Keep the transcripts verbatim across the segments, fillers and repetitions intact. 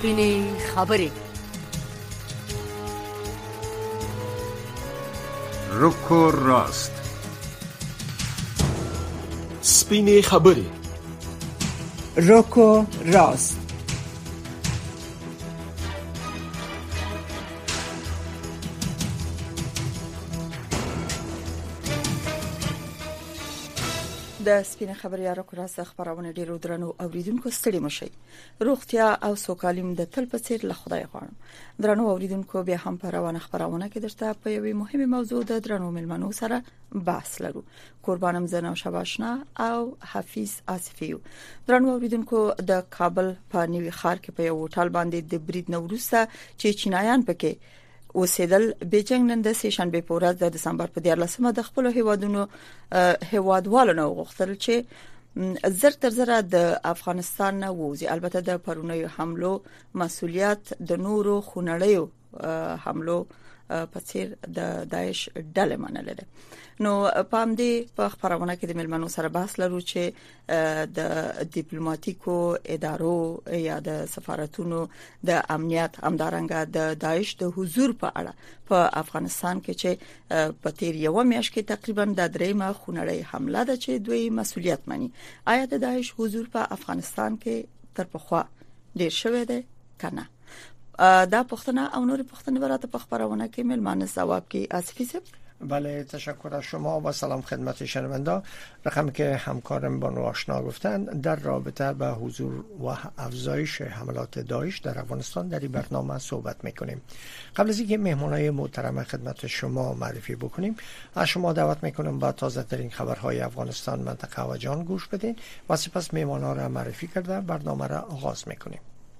سپینې خبرې. روکو راست. سپینې خبرې. روکو راست. د سپینې خبرې یا روکو راست خبرونه ډیرو درنو اوریدونکو ستړي مشي. روغتیا او سوکالیم د تل په څیر له خدای غواړم. درنو اوریدونکو بیا هم په روانه خبرونه کې درته په یوې مهمه موضوع د درنو ملمنو سره بحث لرو. قربانم زنه او شباشنا او حفیظ آصفیو. درنو اوریدونکو د کابل په نیوي ښار کې په یو هوټل باندې د برید نوروسه چې چینایان پکې اوسېدل بیجنګ نن د سه شنبه په ورځ د دسمبر په دیارلسمه د خپل هیوادونو هیوادوالو نو غوښتل چې زر تر زره د افغانستان نه وځي. البته د پرونیو حملو مسولیت د نورو خونړیو حملو په څیر د داعش ډلې منلې ده. نو پام دې په خبرونه کې د ملمنو سره بحث لرو چې د ډیپلوماټیکو ادارو یا د سفارتونو د امنیت همدارنګه د داعش د حضور په اړه په افغانستان کې چې په تیر یو میاشت کې تقریبا د دریمه خونړی حمله ده چې دوی مسولیت مني. آیا د داعش حضور په افغانستان کې تر پخوا ډیر شوی دی کنه؟ دا پښتنه او نور پښتنه براته په خبرونه کې ملمانه جواب کې آصفی صاحب. بله، تشکر از شما و سلام خدمت شنونده. رقمی که همکارم بانو آشنا گفتن در رابطه به حضور و افزایش حملات داعش در افغانستان در این برنامه صحبت میکنیم. قبل از اینکه مهمانای محترم خدمت شما معرفی بکنیم، از شما دعوت میکنم با تازه ترین خبرهای افغانستان، منطقه و جهان گوش بدین و سپس مهمانا را معرفی کرده برنامه را آغاز میکنیم.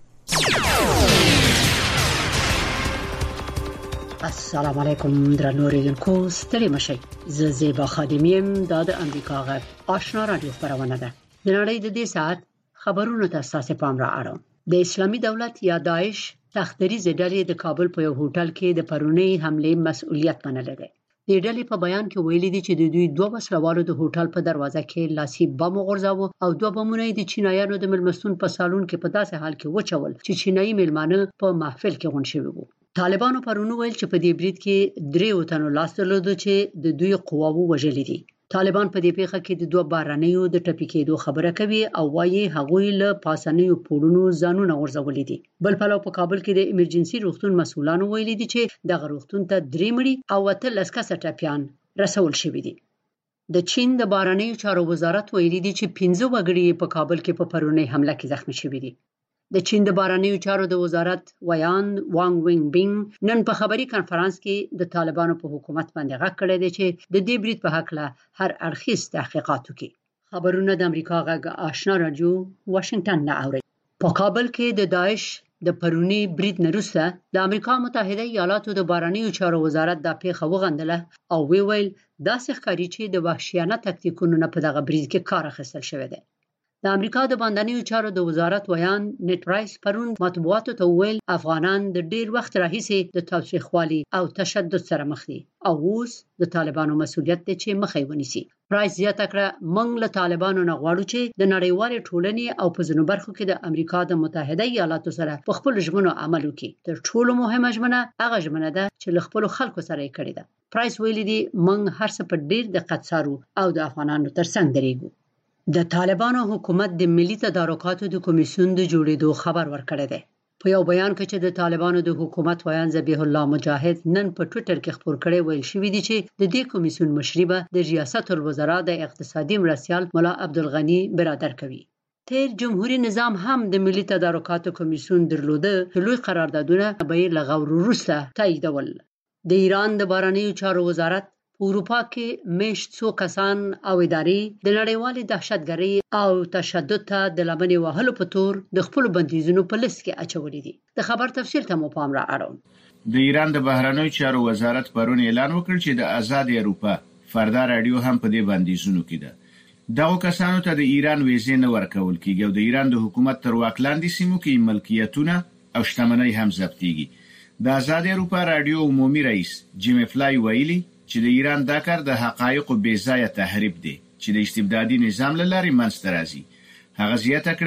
السلام علیکم درنو اوریدونکو، ستړي مشئ. زه زیبا خادمیم، دا د امریکا غږ آشنا رادیو خبرونه ده. د نړۍ د دې ساعت خبرونو ته اساسه پام را اړوم. د اسلامي دولت یا داعش تختریز ډلې د کابل په یو هوټل کې د پرونی حمله مسؤلیت منلې ده. د ډلې په بیان کې ویلي دي چې د دوی دوه وسلوالو د هوټل په دروازه کې لاسي بم وغورځاوه او دوه بمونه د چینایانو د ملمستون په سالون کې په داسې حال کې وچول چې چینایي ملمانه په محفل کې غونډ شوي وو. طالبانو پرونو ویل چې په دې برید کې درې وتنو لاس درلود چې د دوی قواوو وژلې دي. طالبان په دې پیښه کې د دوه بارانیو د ټپي کېدو خبره کوي او وايي هغوی له پاسنیو پوړونو ځانونه ورزولې دي. بل پلو په کابل کې د ایمرجنسي روغتون مسؤلانو ویلي دي چې دغه روغتون ته درې مړي او اتلس کسه ټپيان رسول شوي دي. د چین د بارانیو چارو وزارت ویلي دي چې پنځه وګړي په کابل کې په پرونی حمله کې زخمی شوي دي. د چین د بارانیو چارو د وزارت ویان وانګ وینګ بینګ نن په خبري کانفرنس کې د طالبانو په حکومت باندې غږ کړی دی چې د دې برید په حق له هر اړخیز تحقیقات وکړي. خبرونه د امریکا غږ آشنا رادیو واشنگټن نه اوري. په کابل کې د داعش د پرونی برید نه وروسته د امریکا متحده ایالاتو د بارانیو چارو وزارت د پیښه وغندله او وی ویل داسې ښکاري چې د وحشیانه تکتیکونو نه په دغه برید کې کار اخیستل شوی دی. د امریکا د باندنیو چارو د وزارت ویان نیټ پرایس پرون مطبوعاتو ته ویل افغانان د ډیر وخت راهیسې د تاوتریخوالي او تشدد سره مخ دي او اوس د طالبانو مسؤلیت دی چې مخه ونیسي. پرایس زیاته کړه موږ له طالبانو نه غواړو چې د نړیوالې ټولنې او په ځینو برخو کې د امریکا د متحده ایالاتو سره په خپل ژمنو عمل وکړي. تر ټولو مهمه ژمنه هغه ژمنه ده چې له خپل خلکو سره یې کړې ده. پرایس ویلي دی موږ هر څه په ډیر دقت څارو او د افغانانو ترڅنګ درېږو. د طالبانو حکومت د ملي تدارکاتو د کمیسیون د جوړېدو خبر ورکړی دی. په یو بیان کې چې د طالبانو د حکومت ویان ذبیح الله مجاهد نن په ټوئیټر کې خبر کړی ویل شوی دی چې د دې کمیسیون مشري به د ریاست الوزرا د اقتصادي مرستیال مولا عبدالغنی برادر کوي. تیر جمهوریت نظام هم د ملي تدارکاتو کمیسیون درلوده چې لوی قراردادونه به یې لغور وروسته تاییدول. د ایران د بارانیو چارو وزارت په اروپا کې میشت څو کسان او ادارې د نړیوالې دهشتګرۍ او تشدد ته د لمنې وهلو په تور د خپل بندیزونو په لیست کې اچولې دي. د خبر تفصیل ته مو پام را اړوم. د ایران د بهرنیو چارو وزارت پرون اعلان وکړ چې د آزاد اروپا فردا رادیو هم په دې بندیزونو کې ده. دغه کسانو ته د ایران ویزې نه ورکول کیږي او د ایران د حکومت تر واک لاندې سیمو کې ملکیتونه او شتمنۍ هم ضبطيږي. د آزاد اروپا رادیو عمومي رئیس جیم فلای ویلي چې د ایران دا کار د حقایقو بې ځایه تحریف دی چې د استبدادي نظام له لارې منځته راځي. هغه زیاته کړه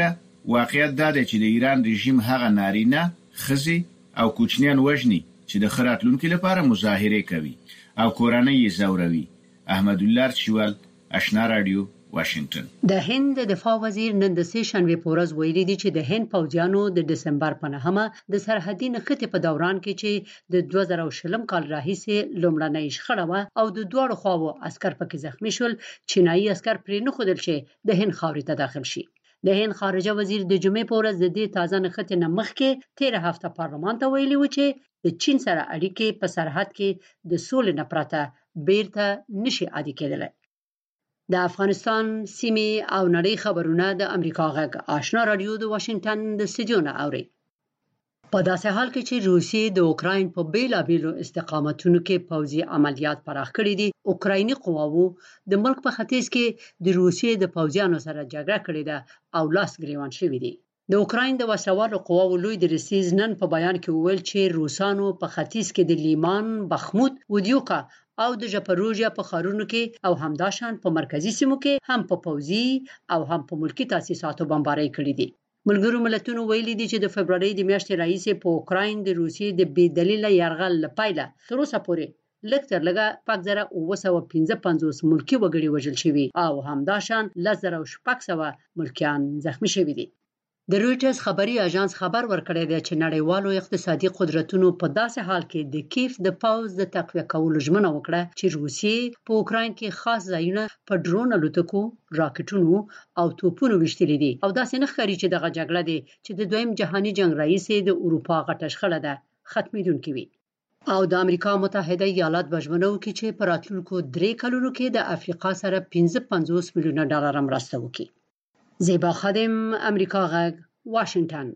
واقعیت دا دی چې د ایران رژیم هغه نارینه خزي او کوچنیان وژني چې د خراتلونکو لپاره مظاهره کوي او کورنۍ یې زوروي. احمد الله چوال، آشنا رادیو، واشنگټن. د هند د دفاع وزیر نن د سه شنبه په ورځ ویلي دی چې د هند پوځیانو د دسمبر په نهمه د سرحدي نښتې په دوران کې چې د دوه زره شلم کال راهیسې لومړنۍ شخړه وه او د دوه خواو عسكر پکې زخمی شول، چینایي عسكر پرې نه خودل شي د هند خاورې ته داخل شي. د هند خارجه وزیر د جمعې په ورځ د دې تازه نښتې نه مخکې تیر هفته پارلمان ته ویلي و چې د چین سره اړیکې په سرحد کې د سولې نه پرته بیرته نشي عادي کېدلی. د افغانستان سیمې او نړۍ خبرونه د امریکا غږ آشنا رادیو د واشنگټن د استودیو نه اوري. په داسې حال کې چې روسیې د اوکراین په بیلابیلو استقامتونو کې پوځي عملیات پراخ کړي دي، اوکرایني قواوو د ملک په ختیځ کې د روسیې د پوځیانو سره جګړه کړې ده او لاس ګریوان شوي دي. د اوکراین د وسلوالو قواوو لوی درسیز نن په بیان کې وویل چې روسانو په ختیځ کې د لیمان، بخموت، ودیوکا او د ژپروژیا په ښارونو کې او همداشان په مرکزی سیمو کې هم په پوځي او هم په ملکی تاسیساتو بمبارۍ کړې دي. ملګرو ملتونو ویلي دي چې د فبرवरी د میاشتې راهیسې په اوکراین د روسیې د بې دلیله یرغل لپاره تر اوسه پورې لږ تر لږه شپږ زره اوه سوه پنځه پنځوس ملکی وګړي وژل شوي او همداشان لس زره شپږ سوه ملکیان زخمی شوي دي. د رویټرز خبري اژانس خبر ورکړی دی چې نړیوالو اقتصادي قدرتونو په داسې حال کې د کیف د پوز د تقویه کولو ژمنه وکړه چې روسیې په اوکراین کې خاص ځایونه په ډرون الوتکو، راکټونو او توپونو وشتلي دي او داسې نه ښکاري چې دغه جګړه دی چې د دویم جهاني جنگ راهیسې د اروپا غټه شخړه ده ختمېدونکې وي. او د امریکا متحده ایالات بجمنو کې چې په راتلونکو درې کلونو کې د افریقا سره پنځه پنځوس میلیونه ډالر مرسته وکړي. زیبا خادم، امریکا غږ، واشنگټن.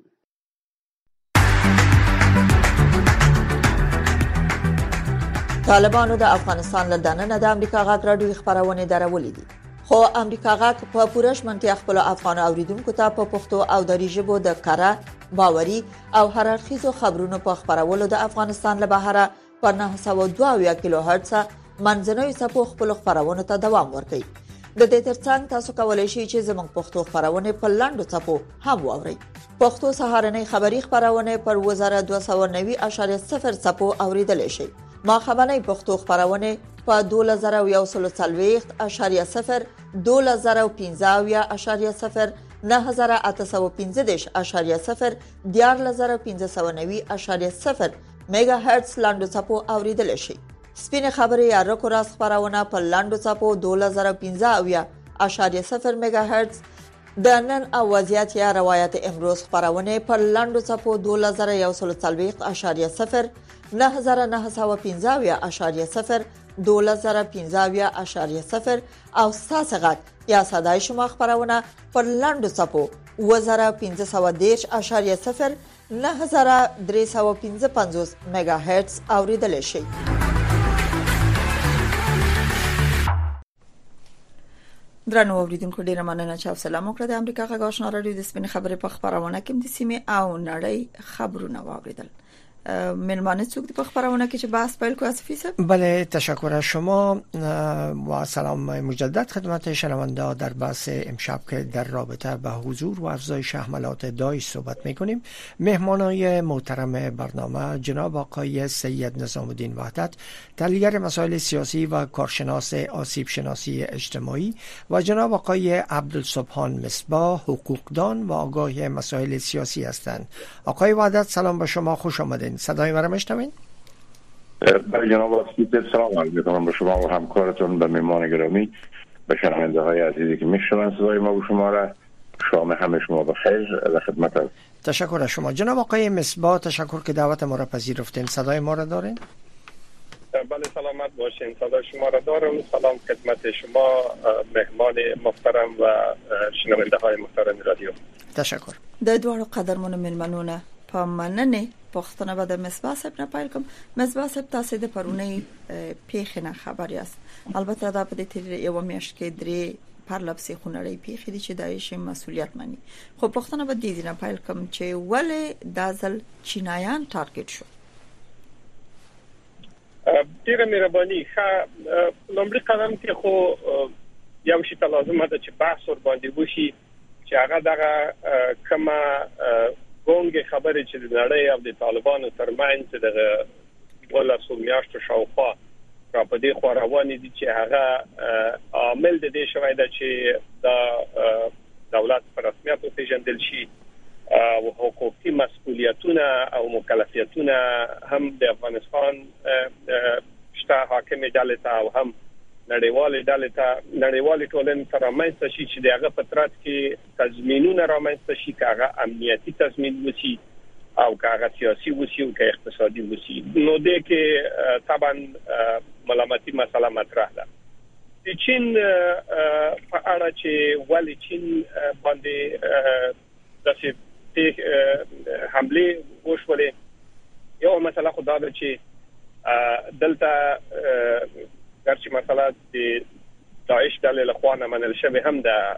طالبانو د افغانستان له دننه د امریکا غږ راډیو خبرونه درولې دي، خو امریکا غږ په پوره شمنتیا خپل افغان اوریدونکو ته په پښتو او دری ژبه د کاره، باوري او هررخیزو خبرونو په خبرولو د افغانستان له بهره په نه سوه دوه اویا کیلو هرتز منځنوي څپو خپل خبرونه ته دوام ورکوي. د دې ترڅنګ تاسو کولای شئ چې زموږ پښتو خبرونه په لاندو څپو هم واورئ. پښتو سهارنۍ خبری خبرونه پر وزارت دوه سوه نوي اعشاریه صفر څپو اوریدل شي. ما خبرنۍ پښتو خبرونه په دوه زره یو سل څلوېښت اعشاریه صفر، دوه زره پنځه اویا اعشاریه صفر، نه زره اته سوه پنځه دېرش اعشاریه صفر، دیارلس زره پنځه سوه نوي اعشاریه صفر میگا هرتز لاندو څپو اوریدل شي. سپینه خبري یا رکو راس خبرونه په لاندو څپو دوه زره پنځه اویا اعشاریه صفر میگا هرتز، د نن او وضعیت یا روایت امروز خبرونه په لاندو څپو دوه زره یو سل څلوېښت اعشاریه صفر، نه زره نه سوه پنځه اویا اعشاریه صفر، دوه زره پنځه اویا اعشاریه صفر او ساسغت یا صدای شما خبرونه په لاندو څپو اوه زره پنځه سوه دېرش اعشاریه صفر، نه زره درې سوه پنځه پنځوس میگا هرتز اوریدل شي. درنو اوریدونکو ډیره مننه چې سلام وکړه. د امریکا غږ آشنا رادیو د سپین خبرې په خبرونه کې د سیمه او نړۍ خبرونه واوریدل. ملمانه څوک د خبرونه کې چې بحث پیل کوي اسفی صاحب؟ بله، تشکر از شما و سلام مجدد خدمت شنوندگان. در بحث امشب که در رابطه با حضور و افزایش حملات داعش صحبت می‌کنیم، مهمانای محترم برنامه جناب آقای سید نظام الدین وحدت، تحلیلگر مسائل سیاسی و کارشناس آسیب شناسی اجتماعی، و جناب آقای عبدالسبحان مصباح، حقوقدان و آگاه مسائل سیاسی هستند. آقای وحدت سلام به شما، خوش آمدید. صدای مرا میشنوین؟ بله جناب آقای سلام عرض می‌کنم به شما و همکارتون، به مهمان گرامی، به شنونده های عزیزی که میشنون صدای ما و شما را. شام همه شما بخیر و خدمت هست. تشکر از شما. جناب آقای مصباح، تشکر که دعوت ما را پذیرفتین. صدای ما را دارین؟ بله سلامت باشین، صدای شما را دارم. سلام خدمت شما مهمان محترم و شنونده های محترم رادیو. تشکر. د دوه قدرمن ملمنونه په مننه پښتنه به د مصباح صاحب نه پیل کوم. مصباح صاحب تاسو د پرونی پیښ نه خبر یاست. البته دا په دې تیر یو میاشت کې درې پرلپسې خونړی پیښې دي چې دایښ مسولیت مني. خو پښتنه به دې نه پیل کوم چې ولې دازل چینایان ټارګټ شو. ډیره مهرباني. ښه، لومړی قدم کې خو یو شی ته لازمه ده چې بحث ور باندې وشي چې هغه دغه کما ګونګ خبرې چې د نړۍ او د طالبانو ترمنځ دغه ولا سومیاشت شاوخوا را په دې خو روانې دي چې هغه عامل د دې شوی دا چې د دولت پر رسمیت پیژندل شي او حقوقي مسؤلیتونه او مکلفیتونه هم د افغانستان شته حاکم ډلې ته او هم نړیوال ډلې ته نړیوال ټولنې ته رامنځته شي چې دغه پترات کې تضمینونه رامنځته شي کاغه امنیتي تضمین وشي او کاغه سیاسي وشي او کاغه اقتصادي وشي نو د کې طبعا ملامتي مسله مطرح ده د چین په اړه چې ولې چین باندې داسې حمله وشولې یو مسله خو دا ده چې دلته ګرچې مسله د داعش ډلې له خوا نه منل شوې هم ده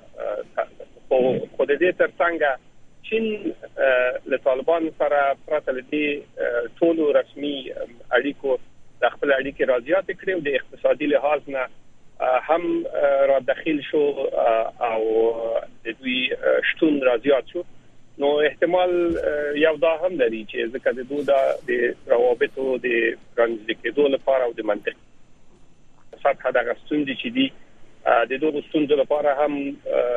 خو د دې ترڅنګ چین له طالبان سره پرته لدی ټولو رسمي اړیکو د خپل اړیکې راځيات کړې او د اقتصادي لحاظ نه هم را داخل شو او د دوی شتون راځيات شو نو احتمال یو دا هم لري چې ځکه د دوی د روابطو د رنځ کېدو لپاره او د منطق سطح د غستوندې چې دي د دوی ستوندې لپاره هم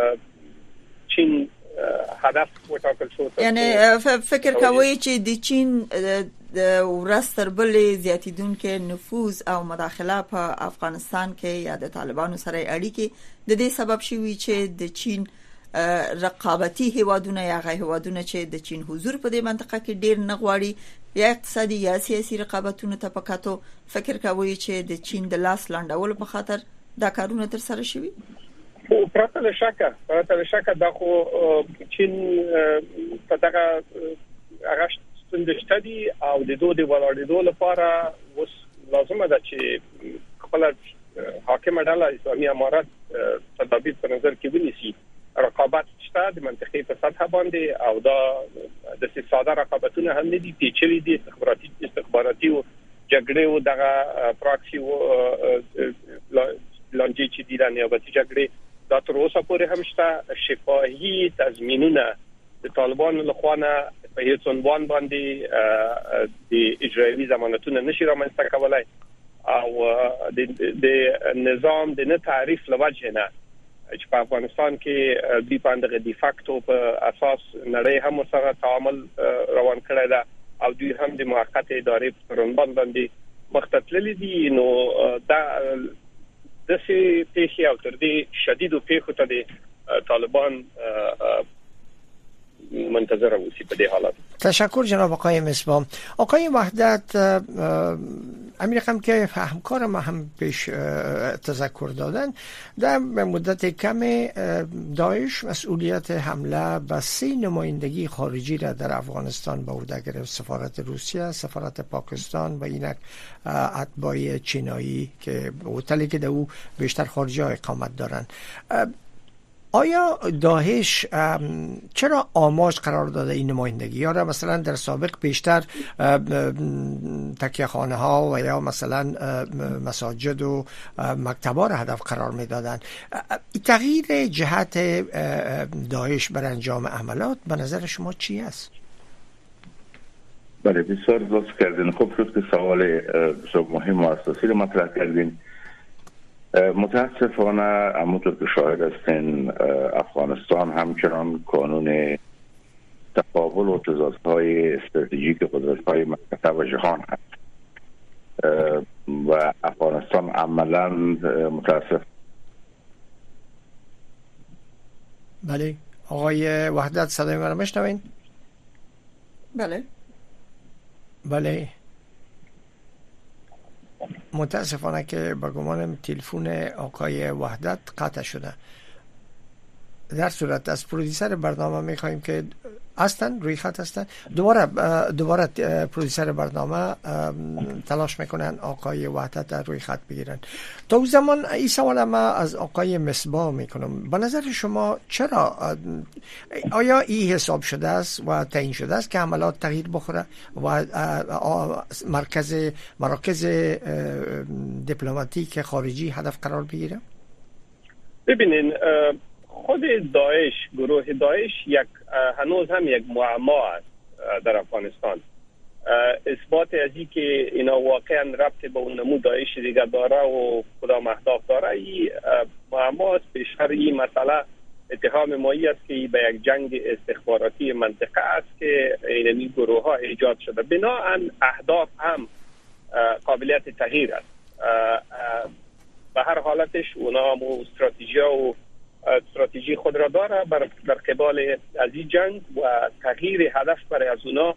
چین هدف وټاکل شو. یعنی فکر کوي چې د چین د ورستر بلې زیاتیدونکو نفوذ او مداخله په افغانستان کې یا د طالبانو سره اړیکې د دې سبب شوی چې د چین رقابتي هیوادونه یا غیر هیوادونه چې د چین حضور په دې منطقه کې ډیر نه غواړي یا اقتصادي یا سیاسي رقابتونه ته پکاتو فکر کوي چې د چین د لاس لاندول په خاطر دا کارونه تر سره شوي او پرته له شکه پرته له شکه دا خو چین په دغه هغه ستونزې دي او د دوه د ولاړېدو لپاره اوس لازمه ده چې خپل حاکم ډله اسلامي امارات تدابیر په نظر کې ونیسي رقابت شته د منطقې په سطح باندې او دا د ساده رقابتونه هم نه دي پیچلي دي استخباراتي استخباراتي او جګړې او دغه پراکسي او لانجې چې دي د نیابتي جګړې دا تر اوسه پورې هم شته شفاهي تضمینونه د طالبانو لخوا نه په هیڅ عنوان باندې د اجرایي ضمانتونه نشي رامنځته کولای او د نظام د نه تعریف لوجه نه چې په افغانستان کې د پاندغه دی فاکتو په اساس نړۍ هم سره تعامل روان کړی دا او دوی هم د موقت ادارې په رنبان باندې مختتللی دي نو دا د سي پیښې او تر دې شدید پیښو ته د طالبان منتظر اوسي په دې حالت. تشکر جناب آقای مصباح. آقای وحدت امیر رقم که همکار ما هم پیش تذکر دادن در مدت کم داعش مسئولیت حمله به سه نمایندگی خارجی را در افغانستان به عهده گرفت سفارت روسیه سفارت پاکستان و اینک اتباع چینایی که هتلی که در او بیشتر خارجی ها اقامت دارن. آیا داعش چرا آماج قرار داده این نمایندگی ها را مثلا در سابق بیشتر تکیه خانه ها و یا مثلا مساجد و مکتب ها را هدف قرار می دادن تغییر جهت داعش بر انجام عملات به نظر شما چی است؟ بله بسیار درست کردین. خوب شد که سوال بسیار مهم و اساسی رو مطرح کردین. متاسفانه همونطور که شاهد هستین افغانستان همچنان قانون تقابل و تضادهای استراتژیک قدرت‌های منطقه و جهان هست و افغانستان عملاً متاسف. بله آقای وحدت صدای من رو میشنوین؟ بله بله متاسفانه که با گمانم تلفن آقای وحدت قطع شده. در صورت از پرودیسر برنامه میخوایم که هستن روی خط هستن دوباره دوباره پرودیسر برنامه تلاش میکنن آقای وحدت در روی خط بگیرن. تا اون زمان این سوال ما از آقای مصباح میکنم. به نظر شما چرا آیا این حساب شده است و تعیین شده است که عملات تغییر بخوره و مرکز مراکز دیپلماتیک خارجی هدف قرار بگیره؟ ببینین خود داعش، گروه داعش یک هنوز هم یک معما است در افغانستان. اثبات از این که اینا واقعا ربط به اون نمود داعش دیگه داره و کدام اهداف داره، این معما است. بیشتر این مسئله اتهام مایی است که به یک جنگ استخباراتی منطقه است که این گروه ها ایجاد شده. بنابراین اهداف هم قابلیت تغییر است. به هر حالتش اونا مو استراتژی و استراتژی خود را داره بر در قبال از این جنگ و تغییر هدف برای از اونا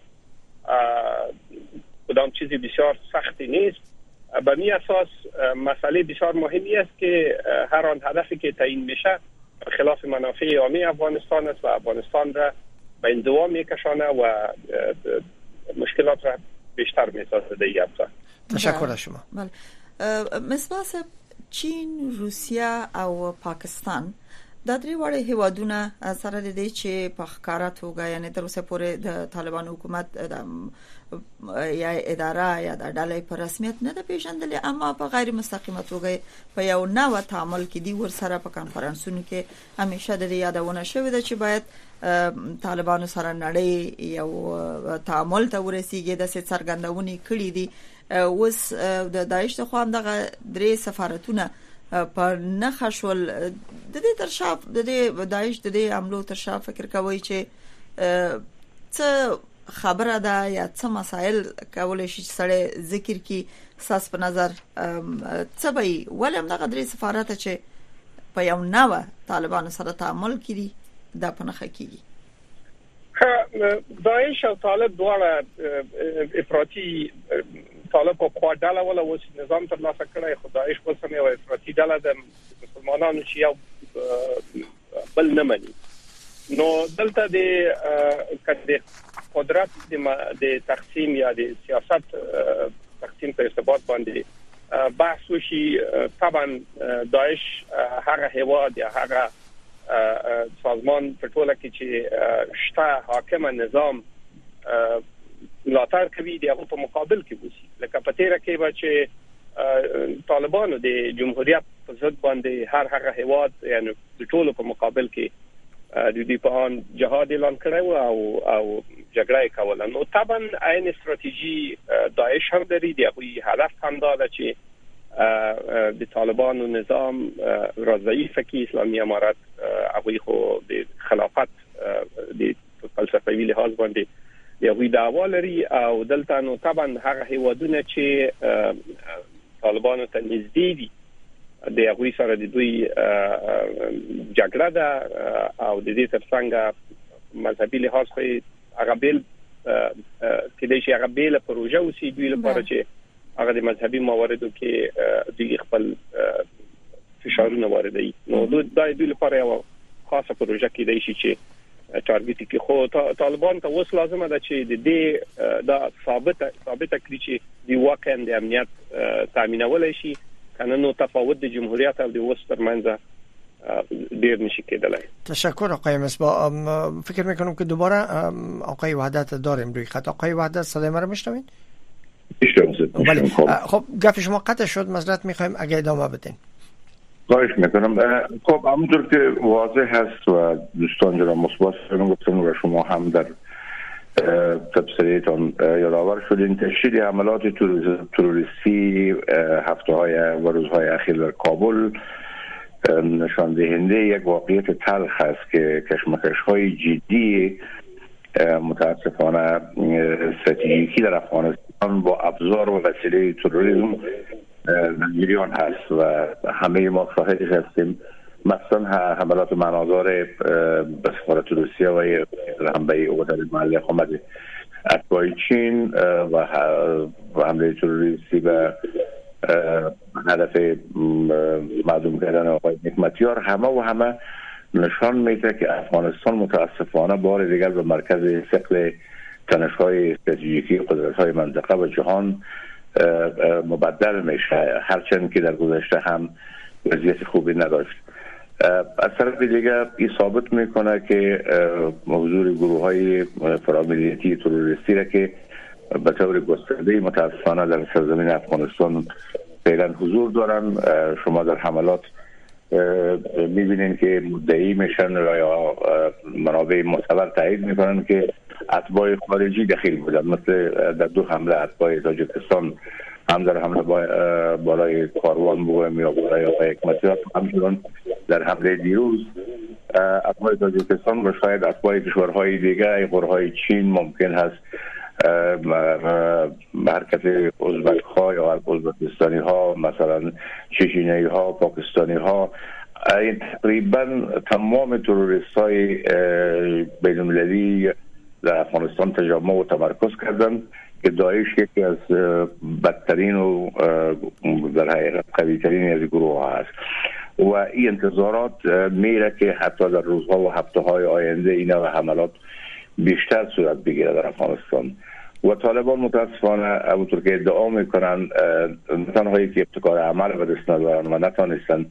کدام چیزی بسیار سختی نیست. به می اساس مسئله بسیار مهمی است که هر آن هدفی که تعیین میشه خلاف منافع عامی افغانستان است و افغانستان را به انزوا میکشانه و مشکلات را بیشتر میسازه دیگه. تشکر از شما. بله. مصباح صاحب، چین، روسیه او پاکستان د درې وړ هیوادونه سره د دې چې په ښکارا توګه یعنی تر اوسه پورې د طالبان حکومت د یا اداره یا د ډلې په رسمیت نه ده پیژندلې، اما په غیر مستقیمه توګه په یو نوو تعامل کې دی ور سره په کانفرنسونو کې همیشه د یادونه شوې ده چې باید طالبانو سره نړۍ یو تعامل ته ورسیږي. د څرګندونې کړې دي اوس د داعش خو هم دغه درې سفارتونه په نخښ ول. د دې ترشا د دې داعش د دې عملو ترشا فکر کوي چې څه خبره ده یا څه مسائل کولای شي سره ذکر کی ساس په نظر څه به ولهم دغه درې سفارت چې په یو نوو طالبانو سره تعامل کړي دا په نخښه کیږي. داعش او طالب دواړه افراطي طالب په خوا ډاله ولا اوس نظام تر لاسه کړی، خدایش په سمې او افراطي ډاله د مسلمانانو چې یو بل نه مني. نو دلته د کډه قدرت د تقسیم یا د سیاست تقسیم په ارتباط باندې بحث وشي. طبعا داعش هغه هیواد یا هغه سازمان په ټوله کې چې شته حاکم نظام ملاتړ کوي د هغه په مقابل کې وسی. لکه په تیره کې به چې طالبانو د جمهوریت په ضد باندې هر هغه هیواد یعنی د ټولو په مقابل کې د دې په ان جهاد اعلان کړو او او جګړه کوله. نو طبعا عین استراتیژي داعش هم لري، د هغوی هدف هم دا ده چې د طالبانو نظام را ضعیف کی اسلامي امارت هغوی خو د خلافت د فلسفي لحاظ باندې یوه دعوا لري او دلته نو طبعا هغه هیوادونه چې طالبانو ته نږدې دي د هغوی سره د دوی جګړه ده او د دې ترڅنګ مذهبي لحاظ خو هغه بیل کله چې هغه بیل پروژه وسی دوی لپاره چې هغه د مذهبي مواردو کې دوی خپل فشارونه واردوي. نو دوی دوی لپاره یو خاصه پروژه کې دی چې ټارګټ کې خو طالبان ته اوس لازمه ده چې د دې دا ثابته ثابته کړي چې دی واقعا د امنیت تامینول شي، کنه نو تفاوت د جمهوریت او د اوس ترمنځ ډیر نشي کېدلای. تشکر آقای مصباح. فکر میکنم که دوباره آقای وحدت داریم روی خط. آقای وحدت صدای ما رو میشنوین؟ بله. خب گپ شما قطع شد، معذرت میخوایم اگه ادامه بدین. خواهش میکنم. خب همونطور که واضح هست و دوستان جناب مصباح گفتن و شما هم در تبصره‌تان یادآور شدین، تشدید حملات تروریستی هفته های و روزهای اخیر در کابل نشان دهنده یک واقعیت تلخ است که کشمکش های جدی متاسفانه استراتژیکی در افغانستان با ابزار و وسیله تروریسم در جریان هست و همه ما شاهد هستیم. مثلا حملات معنادار به سفارت روسیه و حمله اوتل محلی خامد اتباع چین و حمله تروریستی به هدف معدوم کردن آقای نعمتیار همه و همه نشان میده که افغانستان متاسفانه بار دیگر به مرکز ثقل تنش‌های استراتژیکی قدرت‌های منطقه و جهان مبدل میشه، هرچند که در گذشته هم وضعیت خوبی نداشت. از طرف دیگه این ثابت میکنه که حضور گروه های فراملیتی تروریستی را که به طور گسترده متاسفانه در سرزمین افغانستان فعلا حضور دارن. شما در حملات می‌بینین که مدعی میشن یا منابع معتبر تایید میکنن که اتباع خارجی دخیل بودن، مثل در دو حمله اتباع تاجیکستان هم در حمله بالای کاروان بگویم یا بالای آقای حکمتیار، همچنان در حمله دیروز اتباع تاجیکستان و شاید اتباع کشورهای دیگه قرهای چین ممکن هست حرکت ازبک ها یا ازبکستانی ها، مثلا چچنی ها، پاکستانی ها، این تقریبا تمام تروریست های بین المللی در افغانستان تجمع و تمرکز کردن که داعش یکی از بدترین و در حقیقت قوی ترین از گروه ها هست و این انتظارات میره که حتی در روزها و هفته های آینده اینا و حملات بیشتر صورت بگیره در افغانستان. و طالبان متاسفانه همونطور که ادعا میکنن تنهایی که ابتکار عمل به دست ندارن و نتانستن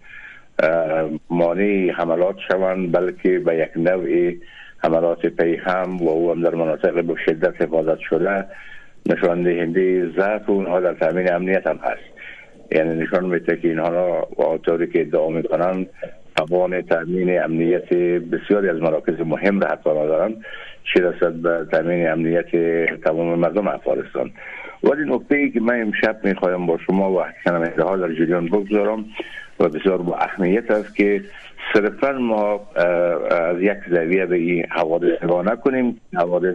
مانع حملات شوند، بلکه به یک نوع حملات پیهم و او هم در مناطق به شدت حفاظت شده نشان دهنده ضعف اونها در تامین امنیت هم هست. یعنی نشان میده که اینها و طوری که ادعا میکنن توان تامین امنیت بسیاری از مراکز مهم را حتی ندارن، چه رسد به تامین امنیت تمام مردم افغانستان. ولی نکته ای که من امشب میخوایم با شما و شنونده ها در جریان بگذارم و بسیار با اهمیت است که صرفا ما از یک زاویه به این حوادث نگاه نکنیم. حوادث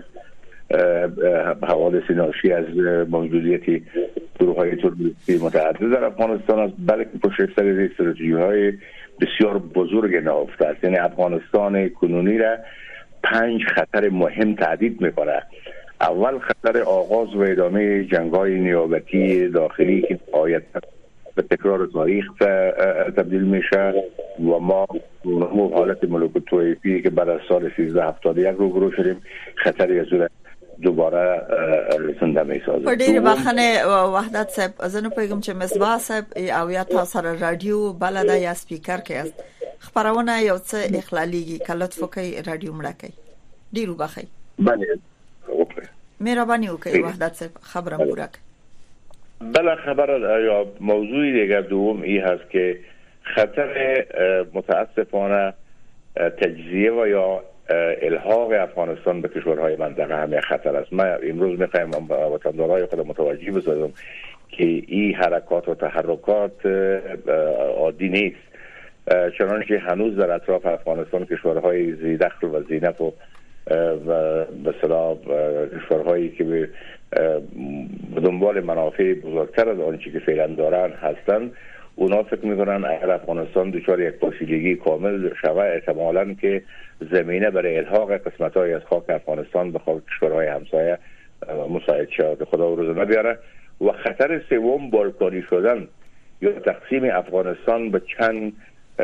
حوادث ناشی از موجودیت گروه های تروریستی متعدد در افغانستان است، بلکه پشت سر استراتژی های بسیار بزرگ نهفته است. یعنی افغانستان کنونی را پنج خطر مهم تهدید میکنه. اول خطر آغاز و ادامه جنگ‌های نیابتی داخلی که نهایت به تکرار تاریخ تبدیل میشه و ما به حالت ملوک طایفی که بعد از سال سیزده هفتاد و یک روبرو شدیم، خطری از اون دوباره زنده میسازه. په ډېر بخښنې وحدت صاحب، زه نه پوهیږم چې مصباح صاحب او یا تاسو سره رادیو بل ده یا سپیکر کې است خبرونه یو څه اخلالیږي، که لطف وکړئ رادیو مړه کړئ. ډېر وبخئ. بله وکړئ. مهرباني وکړئ وحدت صاحب خبرم پوره کړئ. بله خبر یا موضوعی دیگر دوم ای هست که خطر متاسفانه تجزیه و یا الحاق افغانستان به کشورهای منطقه همه خطر است. من امروز میخوایم وطندارای خود متوجه بسازم که این حرکات و تحرکات عادی نیست، چنانچه هنوز در اطراف افغانستان کشورهای ذی دخل و ذی نفع و به اصطلاح کشورهایی که به دنبال منافع بزرگتر از آنچه که فعلا دارن هستند. اونا فکر میکنن اگر افغانستان دچار یک پاشیدگی کامل شود احتمالاً که زمینه برای الحاق قسمت‌های از خاک افغانستان به خاک کشورهای همسایه مساعد شود. خدا و روز نبیاره. و خطر سوم بالکانی شدن یا تقسیم افغانستان به چند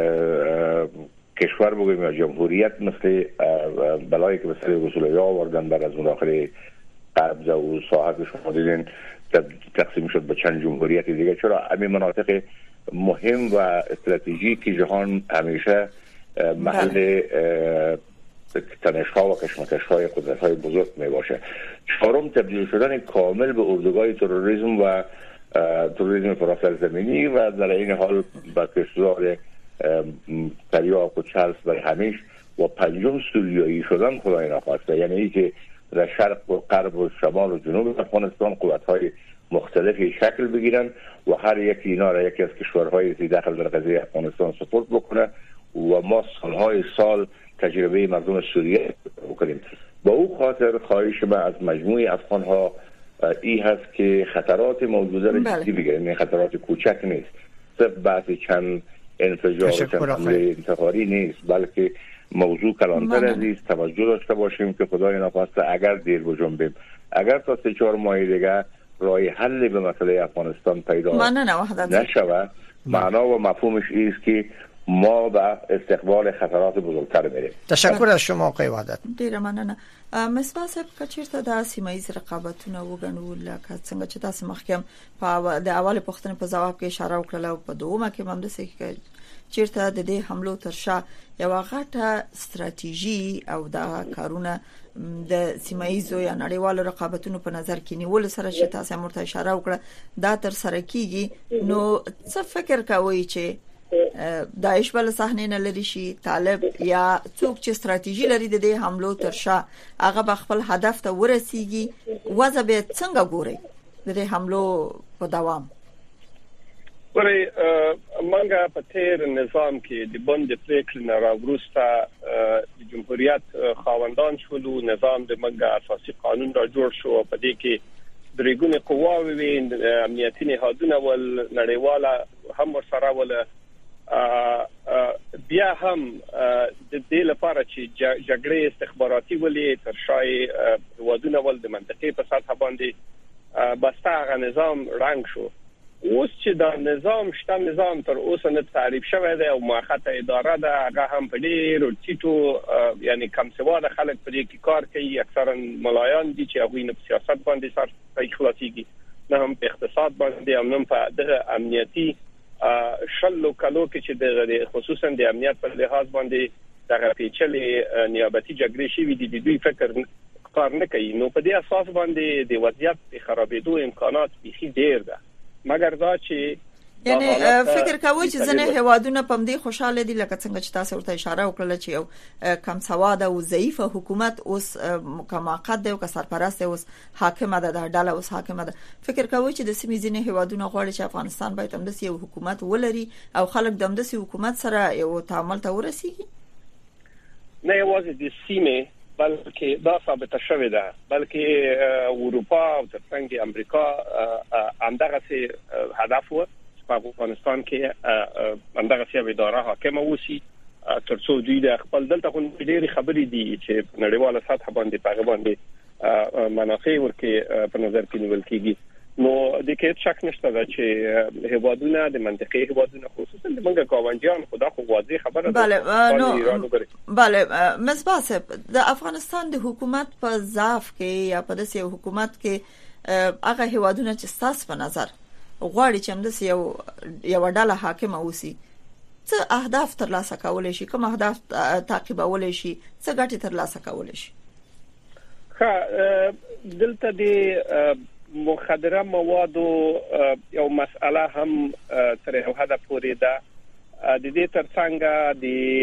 کشور بگویم یا جمهوریت، مثل بلایی که مثل رسولیه آوردن بعد از مداخله غرب و ساحت شما دیدین تقسیم شد به چند جمهوریت دیگه. چرا همین مناطق مهم و استراتژیکی جهان همیشه محل تنش‌ها و کشمکش‌های قدرت‌های بزرگ میباشه. چهارم تبدیل شدن کامل به اردوگاه تروریسم و تروریسم فراسرزمینی و در این حال با کشور تریاک و چرس برای همیش و پنجم سوریایی شدن خدای نخواسته، یعنی ای که در شرق و غرب و شمال و جنوب افغانستان قوت‌های مختلفی شکل بگیرن و هر یکی اینا را یکی از کشورهای ذی دخل در قضیه افغانستان سپورت بکنه و ما سالهای سال تجربه مردم سوریه بکنیم. با او خاطر خواهش من از مجموعه افغان‌ها ای هست که خطرات موجوده را جدی بگیریم. این خطرات کوچک نیست، صرف بحث چند انفجار و چند حمله انتحاری نیست، بلکه موضوع کلانتر عزیز توجه داشته باشیم که خدای نخواسته اگر دیر بجنبیم، اگر تا سه چهار ماه دیگه راه حل به مسئله افغانستان پیدا نشود، معنا و مفهومش ایست که ما به استقبال خطرات بزرگتر بریم. تشکر از شما آقای وحدت. ډیره مننه. مصباح صاحب کچیرته د سیمه ایز رقابتونه وګڼو لکه څنګه چې تاسو مخکې په د اول پوښتنې په جواب کې اشاره وکړه او په دومره کې هم د سې چیرته د دې حملو تر شا یو غټه ستراتیژي او د کارونه د سیمه ایزو یا نړیوالو رقابتونو په نظر کې نیول سره چې تاسو مرته اشاره وکړه دا تر سره کیږي. نو څه فکر کوئ چې داعش بل صحنه نه لري شي طالب یا څوک چې ستراتیژي لري د دې حملو تر شا هغه به خپل هدف ته ورسیږي وځه به څنګه ګوري د دې حملو په دوام ورې منګه په تیر نظام کې د بند پریکړې نه راوروسته د جمهوریت خاوندان شولو نظام د منګه اساسي قانون را جوړ شو په دې کې درېګونه قواوي وي امنیتي نهادونه ول نړیواله هم ورسره ول بیا هم د دې لپاره چې جګړې استخباراتي ولې تر شای ودونه ول د منطقې په سطح باندې بسته نظام رنګ شو اوس چې دا نظام شته نظام تر اوسه نه تعریف شوی دی او مؤخته اداره ده هغه هم په ډېر ټیټو یعنی کم سواده خلک په دې کې کار کوي اکثرا ملایان دي چې هغه نه سیاست باندې سر خلاصيږي نه هم په اقتصاد باندې او نه په دغه امنیتي شلو کلو کې چې د خصوصا د امنیت په لحاظ باندې دغه پیچلې نیابتي جګړې شي د دوی فکر کار نه کوي نو په دې اساس باندې د وضعیت په خرابېدو امکانات بيخي ډېر ده مګر دا چې یعنی فکر کوي چې ځنه هوادونه پم دي خوشاله دي لکه څنګه چې تاسو ورته اشاره وکړه چې یو کم سواده او ضعیف حکومت اوس کماقد دی او سرپرست اوس حاکم ده د ډاله اوس حاکم ده فکر کوي چې د سیمې ځنه هوادونه غواړي چې افغانستان باید هم د یو حکومت ولري او خلک د هم د حکومت سره یو تعامل ته ورسیږي نه یوازې د سیمې بلکې دا ثابت شوی ده بلکې اروپا او ترڅنګ امریکا همدغه سي هدف و په افغانستان کې همدغه سي اداره حاکم اوسي ترڅو دوی د خپل دلته خو ډېری خبرې دي چې په نړیواله سطح باندې په باندې منافع ورکه په نظر کې نیول کیږي نو د کې شک نشته چې هوادونه د منطقې هوادونه خصوصا د منګه گاونډیان خدا خو واضح خبره ده بله نو بله مصباح صاحب د افغانستان د حکومت په ضعف کې یا په داسې حکومت کې هغه هوادونه چې ستاسو په نظر غواړي چې هم د یو یو ډله حاکم اوسي څه اهداف ترلاسه کولای شي کوم اهداف تعقیبولای شي څه ګټه ترلاسه کولای شي ښه دلته د مخدره موادو یو مسأله هم تر یو حد پورې ده د دې ترڅنګ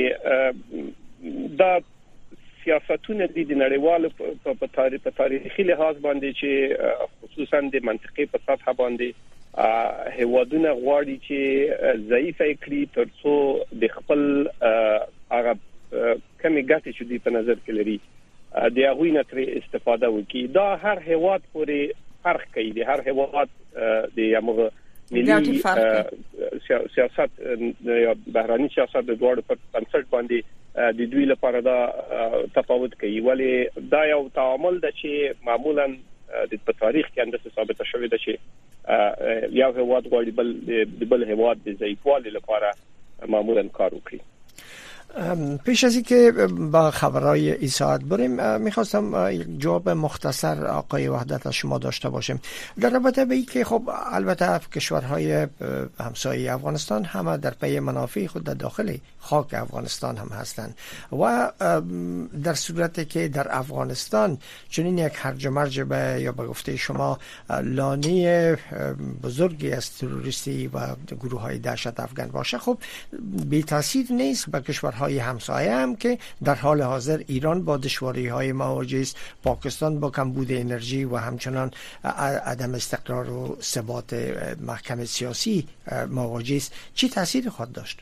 د د سیاستونه د نړیوالو په تاریخ په تاریخي لحاظ باندې چې خصوصا د منطقې په سطح باندې هوادونه غواړي چې ضعیفه کړي ترڅو د خپل هغه کمی ګټه چې د په نظر کې لري د هغه نه تر استفاده وکړي دا هر هواد پورې فرق کوي د هر هواد د یمغه ملي سیاست یا بهراني سیاست د دوړ په بنسټ باندې د دوی لپاره دا تفاوت کوي ولی دا یو تعامل د چې معمولا د په تاریخ کې اندازه ثابت شوی ده چې یو هواد غواړي بل د بل هواد د ضعیفوالي لپاره معمولا کار وکړي پیش از اینکه با خبرهای این ساعت بریم میخواستم یک جواب مختصر آقای وحدت از شما داشته باشیم در رابطه به اینکه خب البته کشورهای همسایه افغانستان همه در پی منافع خود در داخل خاک افغانستان هم هستند و در صورتی که در افغانستان چنین یک هرج و مرج به یا به گفته شما لانه بزرگی از تروریستی و گروه های دهشت افغان باشه خب بی تاثیر نیست به کشورهای همسایه هم که در حال حاضر ایران با دشواری های مواجه است پاکستان با کمبود انرژی و همچنان عدم استقرار و ثبات محکم سیاسی مواجه است چی تاثیر خواهد داشت؟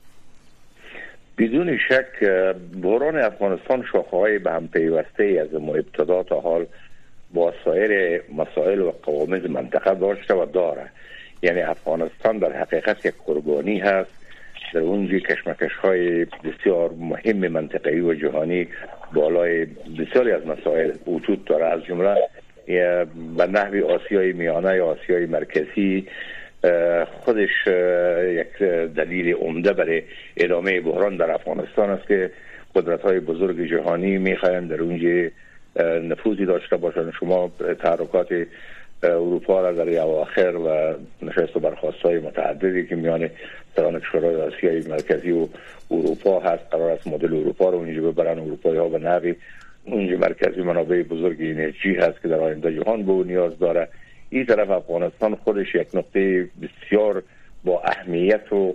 بدون شک بحران افغانستان شاخه‌های به هم پیوسته از ابتدا تا حال با سایر مسائل و قوامض منطقه داشته و داره یعنی افغانستان در حقیقت یک قربانی هست در اونجی کشمکش‌های بسیار مهم منطقه‌ای و جهانی بالای بسیاری از مسائل وجود داره از جمله به نحوی آسیای میانه یا آسیای مرکزی خودش یک دلیل عمده برای ادامه بحران در افغانستان است که قدرت‌های بزرگ جهانی می‌خواهند در اونجا نفوذی داشته باشند شما تحرکات اروپا را در اواخر و نشست و برخاست‌های متعددی که میان سران کشورهای آسیای مرکزی و اروپا هست قرار است مدل اروپا رو اونجا ببرن اروپایی‌ها به نحوی اونجا مرکزی منابع بزرگ انرژی هست که در آینده جهان به اون نیاز داره این طرف افغانستان خودش یک نقطه بسیار با اهمیت و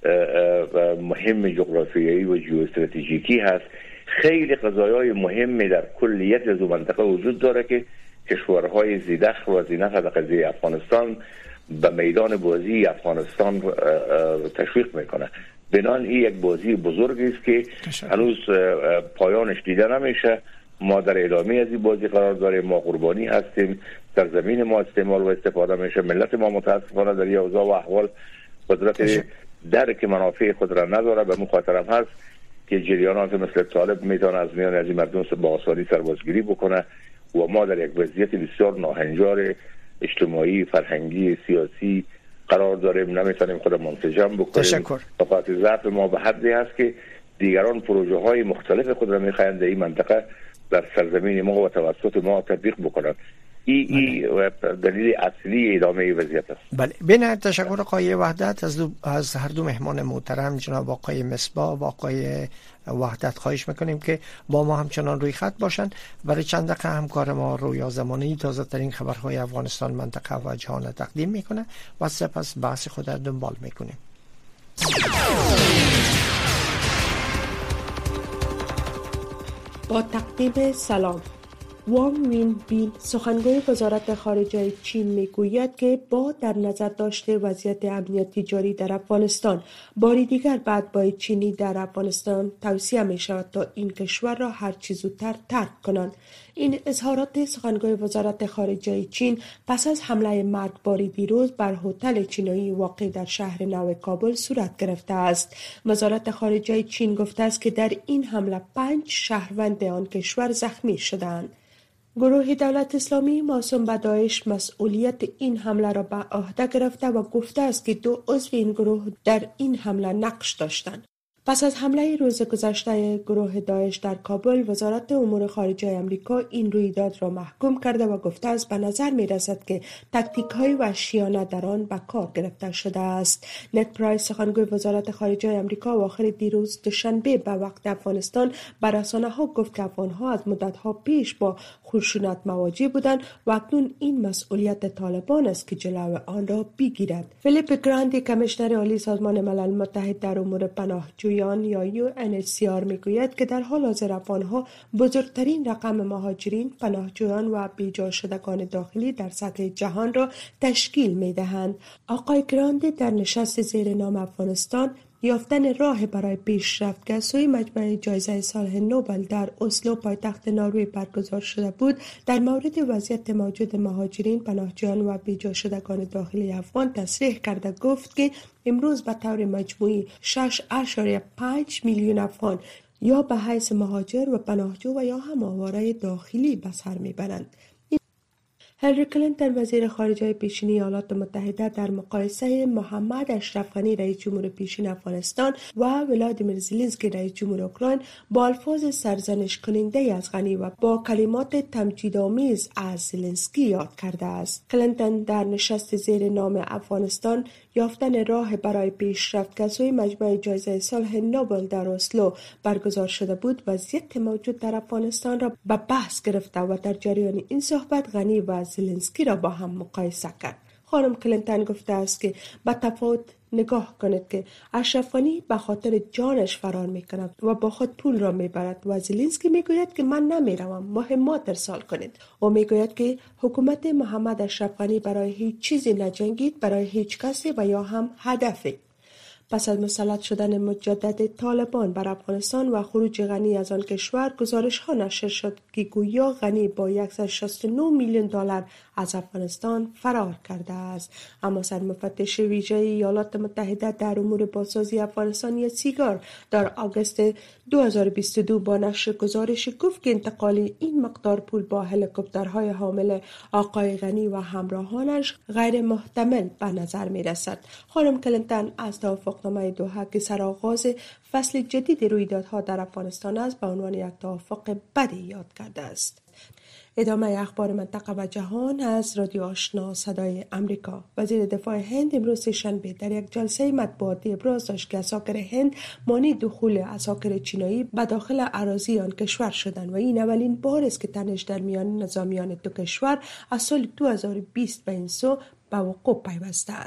مهم جغرافیایی و ژئواستراتژیکی هست. خیلی قضایای مهمی در کلیت از منطقه وجود داره که کشورهای زیدخل و زینف از قضیه افغانستان به میدان بازی افغانستان تشویق میکنه. بنان این یک بازی بزرگی است که هنوز پایانش دیده نمیشه. ما در ادامه از این بازی قرار داریم، ما قربانی هستیم، در زمین ما استعمال و استفاده میشه. ملت ما متاسفانه در این اوضاع و احوال قدرت درک منافع خود را نداره. به مخاطر هم هست که جریانات مثل طالب میتونه از میان از این مردم با آسانی سربازگیری بکنه و ما در یک وضعیت بسیار ناهنجار اجتماعی، فرهنگی، سیاسی قرار داریم. نمیتونیم خود منسجم بکنیم. تشکر. فقط ضعف ما به حدی هست که دیگران پروژه های مختلف خود را میخواهند در این منطقه در سرزمین ما و توسط ما تطبیق بکنند. این ای دلیل اصلی ادامه وضعیت است. بله، بین تشکر آقای وحدت از, از هر دو مهمان محترم جناب آقای مصباح و آقای وحدت خواهش میکنیم که با ما همچنان روی خط باشن. برای چند دقیقه همکار ما رویا زمانی تازه ترین خبرهای افغانستان، منطقه و جهان تقدیم میکنه و سپس بحث خود را دنبال میکنیم. با تقدیم سلام. وانگ وین بین سخنگوی وزارت خارجه چین میگوید که با در نظر داشته وضعیت امنیتی جاری در افغانستان باری دیگر بعدبای چینی در افغانستان توصیه می شود تا این کشور را هر چه زودتر ترک کنند. این اظهارات سخنگوی وزارت خارجه چین پس از حمله مرگباری دیروز بر هتل چینایی واقع در شهر نو کابل صورت گرفته است. وزارت خارجه چین گفته است که در این حمله پنج شهروند آن کشور زخمی شدند. گروه دولت اسلامی موسوم به داعش مسئولیت این حمله را به عهده گرفته و گفته است که دو عضو این گروه در این حمله نقش داشتند. پس از حمله روز گذشته گروه داعش در کابل، وزارت امور خارجه آمریکا این رویداد را محکوم کرده و گفته است به نظر می رسد که تاکتیک‌های وحشیانه در آن به کار گرفته شده است. نت پرایس سخنگوی وزارت خارجه آمریکا آخر دیروز دوشنبه به وقت افغانستان به رسانه‌ها گفت که افغان‌ها از مدت‌ها پیش با خشونت مواجه بودند و اکنون این مسئولیت طالبان است که جلو آن را بگیرد. فیلیپ گراندی کمیشنر عالی سازمان ملل متحد در امور پناهجویان یا یو ان اچ سی آر میگوید که در حال حاضر افغان‌ها بزرگترین رقم مهاجرین، پناهجویان و بیجا شدگان داخلی در سطح جهان را تشکیل می‌دهند. آقای گراندی در نشست زیر نام افغانستان یافتن راه برای پیشرفت که سوی مجمع جایزه صلح نوبل در اسلو پایتخت نروژ برگزار شده بود در مورد وضعیت موجود مهاجرین، پناهجویان و بیجا شدگان داخلی افغان تصریح کرده گفت که امروز به طور مجموعی شش اشاریه پنج میلیون افغان یا به حیث مهاجر و پناهجو و یا هم آواره داخلی به سر میبرند. هنری کلینتون وزیر خارجه پیشین ایالات متحده در مقایسه محمد اشرف غنی رئیس جمهور پیشین افغانستان و ولادیمیر زلنسکی رئیس جمهور اوکراین با الفاظ سرزنش کننده از غنی و با کلمات تمجیدآمیز از زلنسکی یاد کرده است. کلینتون در نشست زیر نام افغانستان یافتن راه برای پیشرفت که سوی مجمع جایزه صلح نوبل در اسلو برگزار شده بود وضعیت موجود در افغانستان را به بحث گرفته و در جریان این صحبت غنی و زلنسکی را با هم مقایسه کرد. خانم کلینتون گفته است که با تفاوت نگاه کنید که اشرف غنی به خاطر جانش فرار میکند و با خود پول را میبرد و زلنسکی میگوید که من نمیروم، مهمات ارسال کنید. او میگوید که حکومت محمد اشرف غنی برای هیچ چیزی نجنگید، برای هیچ کسی و یا هم هدفی. پس از مسلط شدن مجدد طالبان بر افغانستان و خروج غنی از آن کشور، گزارش ها نشر شد که گویا غنی با صد و شصت و نه میلیون دلار از افغانستان فرار کرده است. اما سرمفتش ویژه ایالات متحده در امور بازسازی افغانستان سیگار در آگوست دو هزار و بیست و دو با نشر گزارش گفت که انتقال این مقدار پول با هلیکوپترهای حامل آقای غنی و همراهانش غیر محتمل به نظر می رسد. خانم کلینتون از توافقنامه دوحه که سرآغاز فصل جدید رویدادها در افغانستان است به عنوان یک توافق بدی یاد کرده است. ادامه اخبار منطقه و جهان از رادیو آشنا صدای امریکا. وزیر دفاع هند امروز شنبه در یک جلسه مطبوعاتی ابراز داشت که عساکر هند مانع دخول عساکر چینایی به داخل اراضی آن کشور شدند و این اولین بار است که تنش در میان نظامیان دو کشور از سال دو هزار و بیست به این سو به وقوع پیوسته است.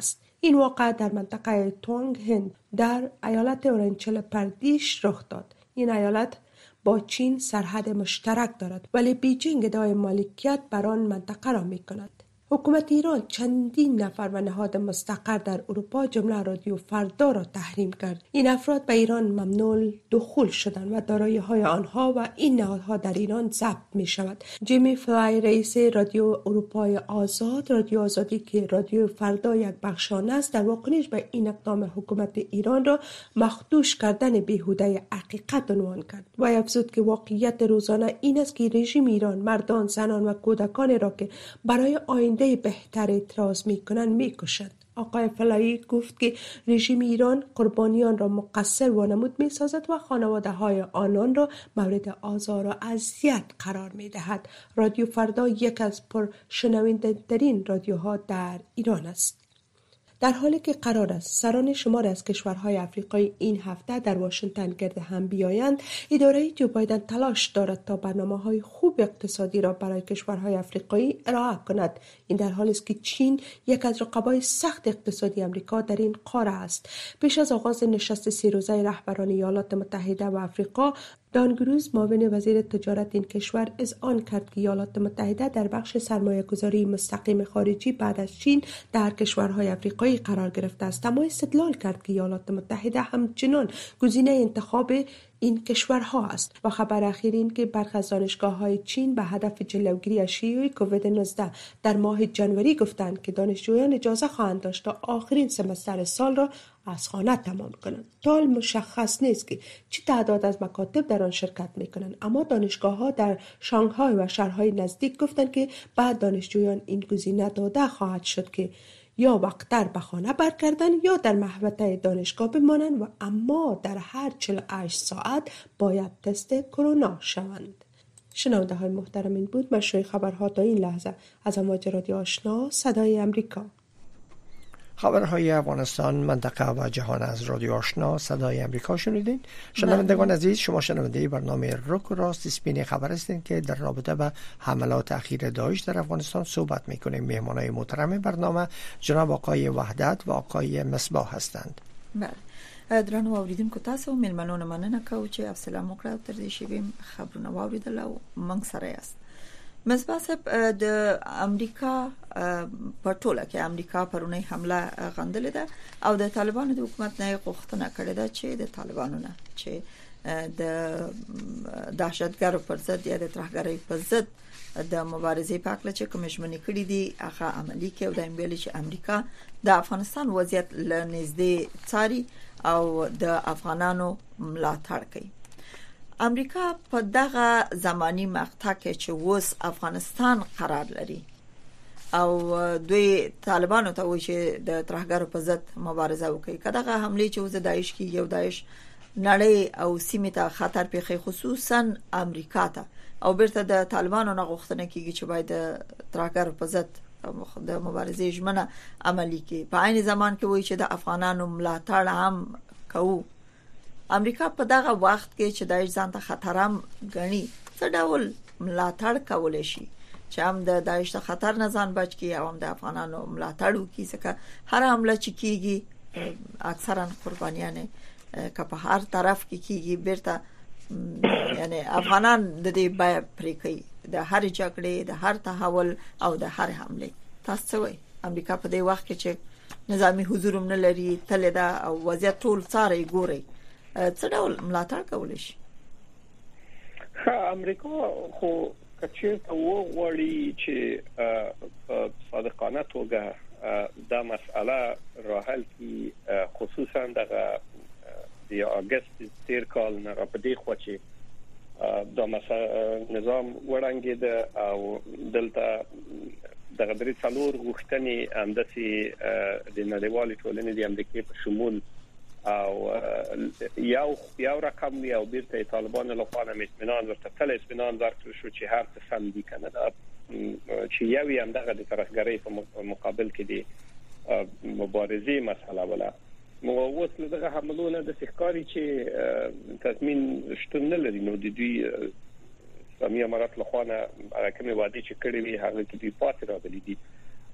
این واقعه در منطقه تونگ هند در ایالت اورنچل پردیش رخ داد. این ایالت با چین سرحد مشترک دارد ولی بیجینگ ادعای مالکیت بر آن منطقه را می کند. حکومت ایران چندین نفر و نهاد مستقر در اروپا جمله رادیو فردا را تحریم کرد. این افراد به ایران ممنوع دخول شدند و دارایی های آنها و این نهادها در ایران ضبط می شود. جیمی فلای رئیس رادیو اروپای آزاد، رادیو آزادی که رادیو فردا یک بخش آن است، در واکنش به این اقدام حکومت ایران را مخدوش کردن بیهوده حقیقت عنوان کرد و افزود که واقعیت روزانه این است که رژیم ایران مردان، زنان و کودکان را که برای آینده بهتر اعتراض میکنند میکشد. آقای فلایی گفت که رژیم ایران قربانیان را مقصر وانمود میسازد و خانواده های آنان را مورد آزار و اذیت قرار میدهد. رادیو فردا یک از پرشنونده ترین رادیوها در ایران است. در حالی که قرار است سران شمار از کشورهای آفریقایی این هفته در واشنگتن گرد هم بیایند، اداره جو بایدن تلاش دارد تا برنامه‌های خوب اقتصادی را برای کشورهای آفریقایی ارائه کند. این در حالی است که چین یک از رقبای سخت اقتصادی آمریکا در این قاره است. پیش از آغاز نشست سه روزه رهبران ایالات متحده و آفریقا، دان کروز معاون وزیر تجارت این کشور اذعان کرد که ایالات متحده در بخش سرمایه‌گذاری مستقیم خارجی بعد از چین در کشورهای آفریقایی قرار گرفته است، اما استدلال کرد که ایالات متحده همچنان گزینه انتخاب این کشورها است. و خبر اخیر این که برخی از دانشگاه‌های چین به هدف جلوگیری از شیوع کووید نوزده در ماه جنوری گفتند که دانشجویان اجازه خواهند داشت تا آخرین سمستر سال را از خانه تمام کنند. تا حال مشخص نیست که چه تعداد از مکاتب در آن شرکت می‌کنند، اما دانشگاه‌ها در شانگهای و شهرهای نزدیک گفتند که بعد دانشجویان این گزینه داده خواهد شد که یا وقت‌تر به خانه برگردند یا در محوطه دانشگاه بمانند و اما در هر چهل و هشت ساعت باید تست کرونا شوند. شنونده های محترم، این بود مشروع خبرها تا این لحظه از امواج رادیو آشنا صدای امریکا. خبرهای افغانستان، منطقه و جهان از رادیو آشنا صدای امریکا شنیدین. شنوندگان عزیز، شما شنونده برنامه رک و راست سپین خبر هستین که در رابطه با حملات اخیر داعش در افغانستان صحبت میکنیم. مهمانای محترم برنامه جناب آقای وحدت و آقای مصباح هستند. بله، درنو اوریدونکو تاسو ملمنونه مننه کوم چې حوصله مو کړو تر دې شی بیم خبرونه واوریدل او موږ سره یاست. مصباح صاحب، د امریکا په ټوله کې امریکا پرونی حمله غندلې ده او د طالبانو د حکومت نه غوښتنه کړې ده چې د طالبانو نه چې د دهشتګرو پر ضد یا د ترهګرۍ پر ضد د مبارزې په اړه چې کوم ژمنې کړې دي هغه عملي کوي او د امریکا چې امریکا د افغانستان وضعیت له نږدې څاري او د افغانانو ملاتړ کوي. امریکا په دغه زماني مقطع کې چې اوس افغانستان قرار لري او دوی طالبانو ته وایي چې د ترهګرو په ضد مبارزه وکړي، کداغه حمله چې وز داعش کې یو داعش نړۍ او سیمه ته خطر پیښي، خصوصا امریکا ته، او بیرته د طالبانو نه غوښتنه کیږي چې باید د ترهګرو په ضد د مبارزې ژمنه عملي کړي. په عین زمان کې وایي چې د افغانانو ملاتړ هم کوو. امریکا په دغه وخت کې چې داعش ځان ته خطر هم غني، څه ډول ملاتړ کولای شي چې هم د داعش ته خطر نه ځان بچ کړي او هم د افغانانو ملاتړ وکړي، ځکه هر حمله چې کیږي اکثرا قربانیان که په هر طرف کې کیږي بیرته یعنی افغانان د دې بای پرې کوي، د هر جګړې، د هر تحول او د هر حمله. تاسو وایي امریکا په دې وخت کې چې نظامی حضور هم نه لري، تل دا او وضعیت ټول څاري ګوري، څه ډول ملاتړ کولای شي؟ امریکا خو کچې او غوړي چې صادقانه توګه دا مسأله راحل کی، خصوصا دغه د اگست تیر کال نه را پدې خو چې دا مسله نظام وړاندې ده او دلته دغه درې څلور غوښتنې اندسي د نړیوالې ټولنې د امریکای په شمول او یو یو رقم یو بیرته طالبان له خوا نه اطمینان ورته تل اطمینان ورکړ شو چې هر څه سم دي کنه، دا چې یو هم دغه د ترهګرۍ په مقابل کې دی مبارزې مسله ولا نو اوس له دغه حملونو د ښکاری چې تضمین شتون نه لري، نو د دوی اسلامي امارات له خوا نه کومه وعده چې کړې وي هغه کې دوی پاتې راغلي دي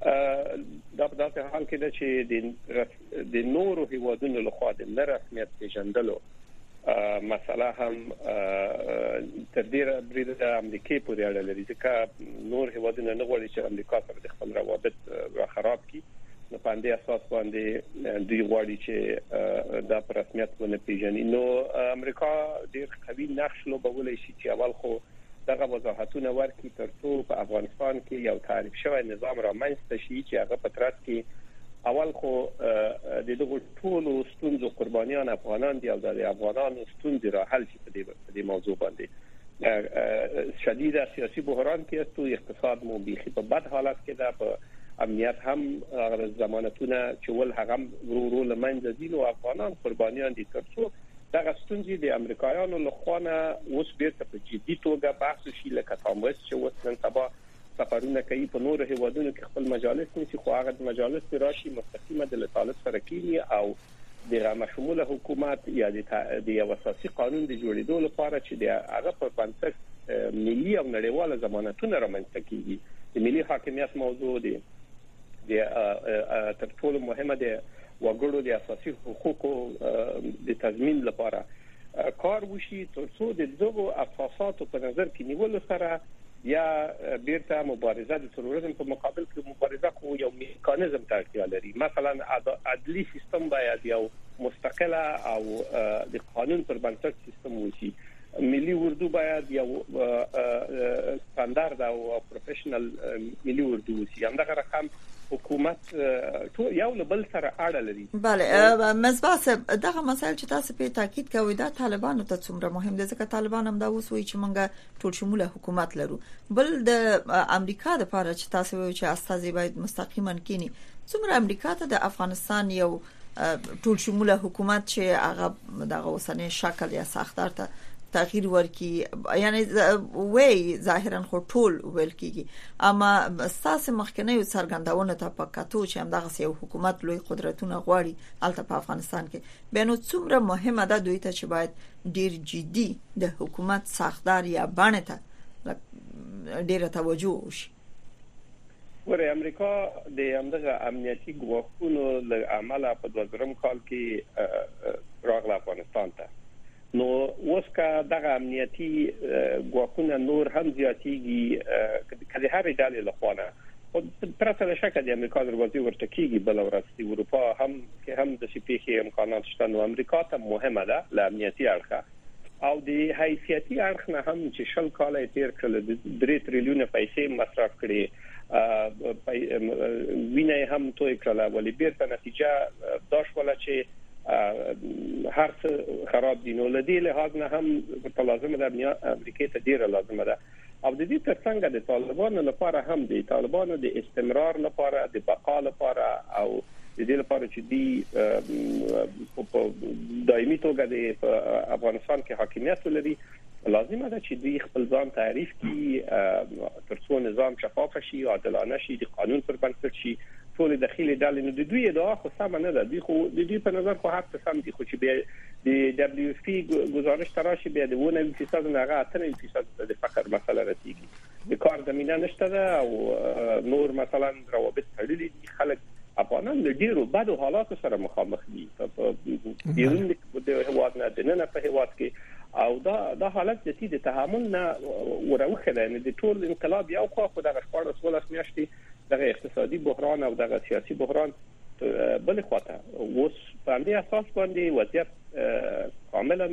دا په داسې حال کې ده چې د د نورو هیوادونو لخوا د نرسمیت پیژندلو مسله هم تر ډیره بریده د امریکای پورې اړه لري ځکه نور هیوادونه نه غواړي چې امریکا سره د خپل روابط را خراب کړي. نو په دې اساس باندې دوی غواړي چې دا په رسمیت ونه پیژني. نو امریکا ډیر قوي نقش لوبولی شي چې اول خو دغه وضاحتونه ورکړي ترڅو په افغانستان کې یو تعریف شوی نظام رامنځته شي چې هغه په ترڅ کې اول خو د دغه ټولو ستونزو قربانیان افغانان دي او د افغانانو ستونزې را حل شي په دې موضوع باندې. شدید سیاسي بحران کې است او اقتصاد مو بيخي په بد حالت کې ده، په امنیت هم ضمانتونه چې ول هغه ورو ورو لمنځه ځي او افغانان قربانیان دي ترڅو دغه ستونزې د امریکایانو لخوا نه اوس بیرته په جدي توګه بحث شي لکه تاموس چې اوس نن سبا سفرونه کوي په نورو هیوادونو کې خپل مجالس نیسي خو هغه مجالس راشي مستقیمه د طالب سره کینی او د مشموله حکومت یا د یو اساسي قانون د جوړېدو لپاره چې د هغه په بنسټ ملي او نړیواله ضمانتونه رامنځته کیږي. د ملي حاکمیت موضوع دی د تر ټولو مهمه ده وګړو د اساسي حقوقو د تضمین لپاره کار وشي ترڅو د دغه اساساتو په نظر کې نیول سره یا بیرته مبارزه د تروریزم په مقابل کې مبارزه کو یو میکانیزم ته اړتیا لري. مثلا عدلی سیستم باید یو مستقله او د قانون پر بنسټ سیستم وشي. ملي اردو باید یو ستاندارد او پروفیشنل ملي اردو وشي. همدغه رقم حکومت ټول یو بل سره اړه لري. بله مصباح صاحب دغه مسایل چې تاسو په تاکید کوئ دا طالبانو ته څومره مهم دي ځکه طالبان هم دا وسوي چې موږ ټول شموله حکومت لرو. بل د امریکا د لپاره چې تاسو وایئ چې استازي باید مستقیما کینی څومره امریکا ته د افغانستان یو ټول شموله حکومت چې هغه دغه وسنه شکل یا ساختار ته تغییر ورکی یعنی وی ظاهرا خو ټول ویل کیږي اما اساس مخکنی سرګندونه ته پکاتو چې هم دغه یو حکومت لوی قدرتونه غواړي الته په افغانستان کې بینو څومره مهمه ده دوی ته چې باید ډیر جدي د حکومت ساختار یا باندې ته ډیره توجه وشي. ور امریکا د همدغه امنیتي ګواښونو له عمله په دوه زره کال کې راغله افغانستان ته. نو اوس کا دغه امنیتي ګواښونه نور هم زیاتېږي کله هر ډلې له خوانه او پرته له شک د امریکا دروازې ورته کیږي بل ورځ د اروپا هم کې هم د شپېخي امکانات شته. نو امریکا ته مهمه ده ل امنیتي اړخه او د حیثیتي اړخ نه هم چې شل کال تیر کړل د درې تریلیون پیسې مصرف کړي وینه هم توې کړل ولې بیرته نتیجه داش ولا چې هر څه خراب دي. نو لدی له هغه هم په لازمه ده امریکا ته ډیره لازمه ده او د دې ترڅنګ د طالبانو لپاره هم د طالبانو د استمرار لپاره د بقا لپاره او د دې لپاره چې دی په دایمي توګه د افغانستان کې حاکمیت لري لازمه ده چې دوی خپل ځان تعریف کړي ترڅو نظام شفاف شي عادلانه شي د قانون پر بنسټ شي ټول داخلي ډلې. نو د دوی ادعا خو سم نه ده. دوی خو د دوی په نظر خو حق سم دي خو چې به د دبليو اف پی گزارش تراشي به د ونه فیصد نه هغه اتنه فیصد د فقر مسله رسیږي. د کار زمينه نشته ده او نور مثلا روابط تړلي دي. خلک افغانان د ډیرو بدو حالاتو سره مخامخ دي په بیرون د هواد نه د نه په هواد کې او دا دا حالت د دې د تحمل نه وروخه ده. د ټول انقلاب یو خو خو د شپږ ولس میاشتې دغه اقتصادي بحران او دغه سیاسي بحران بل خواته اوس باندې اساس باندې وضعیت کاملا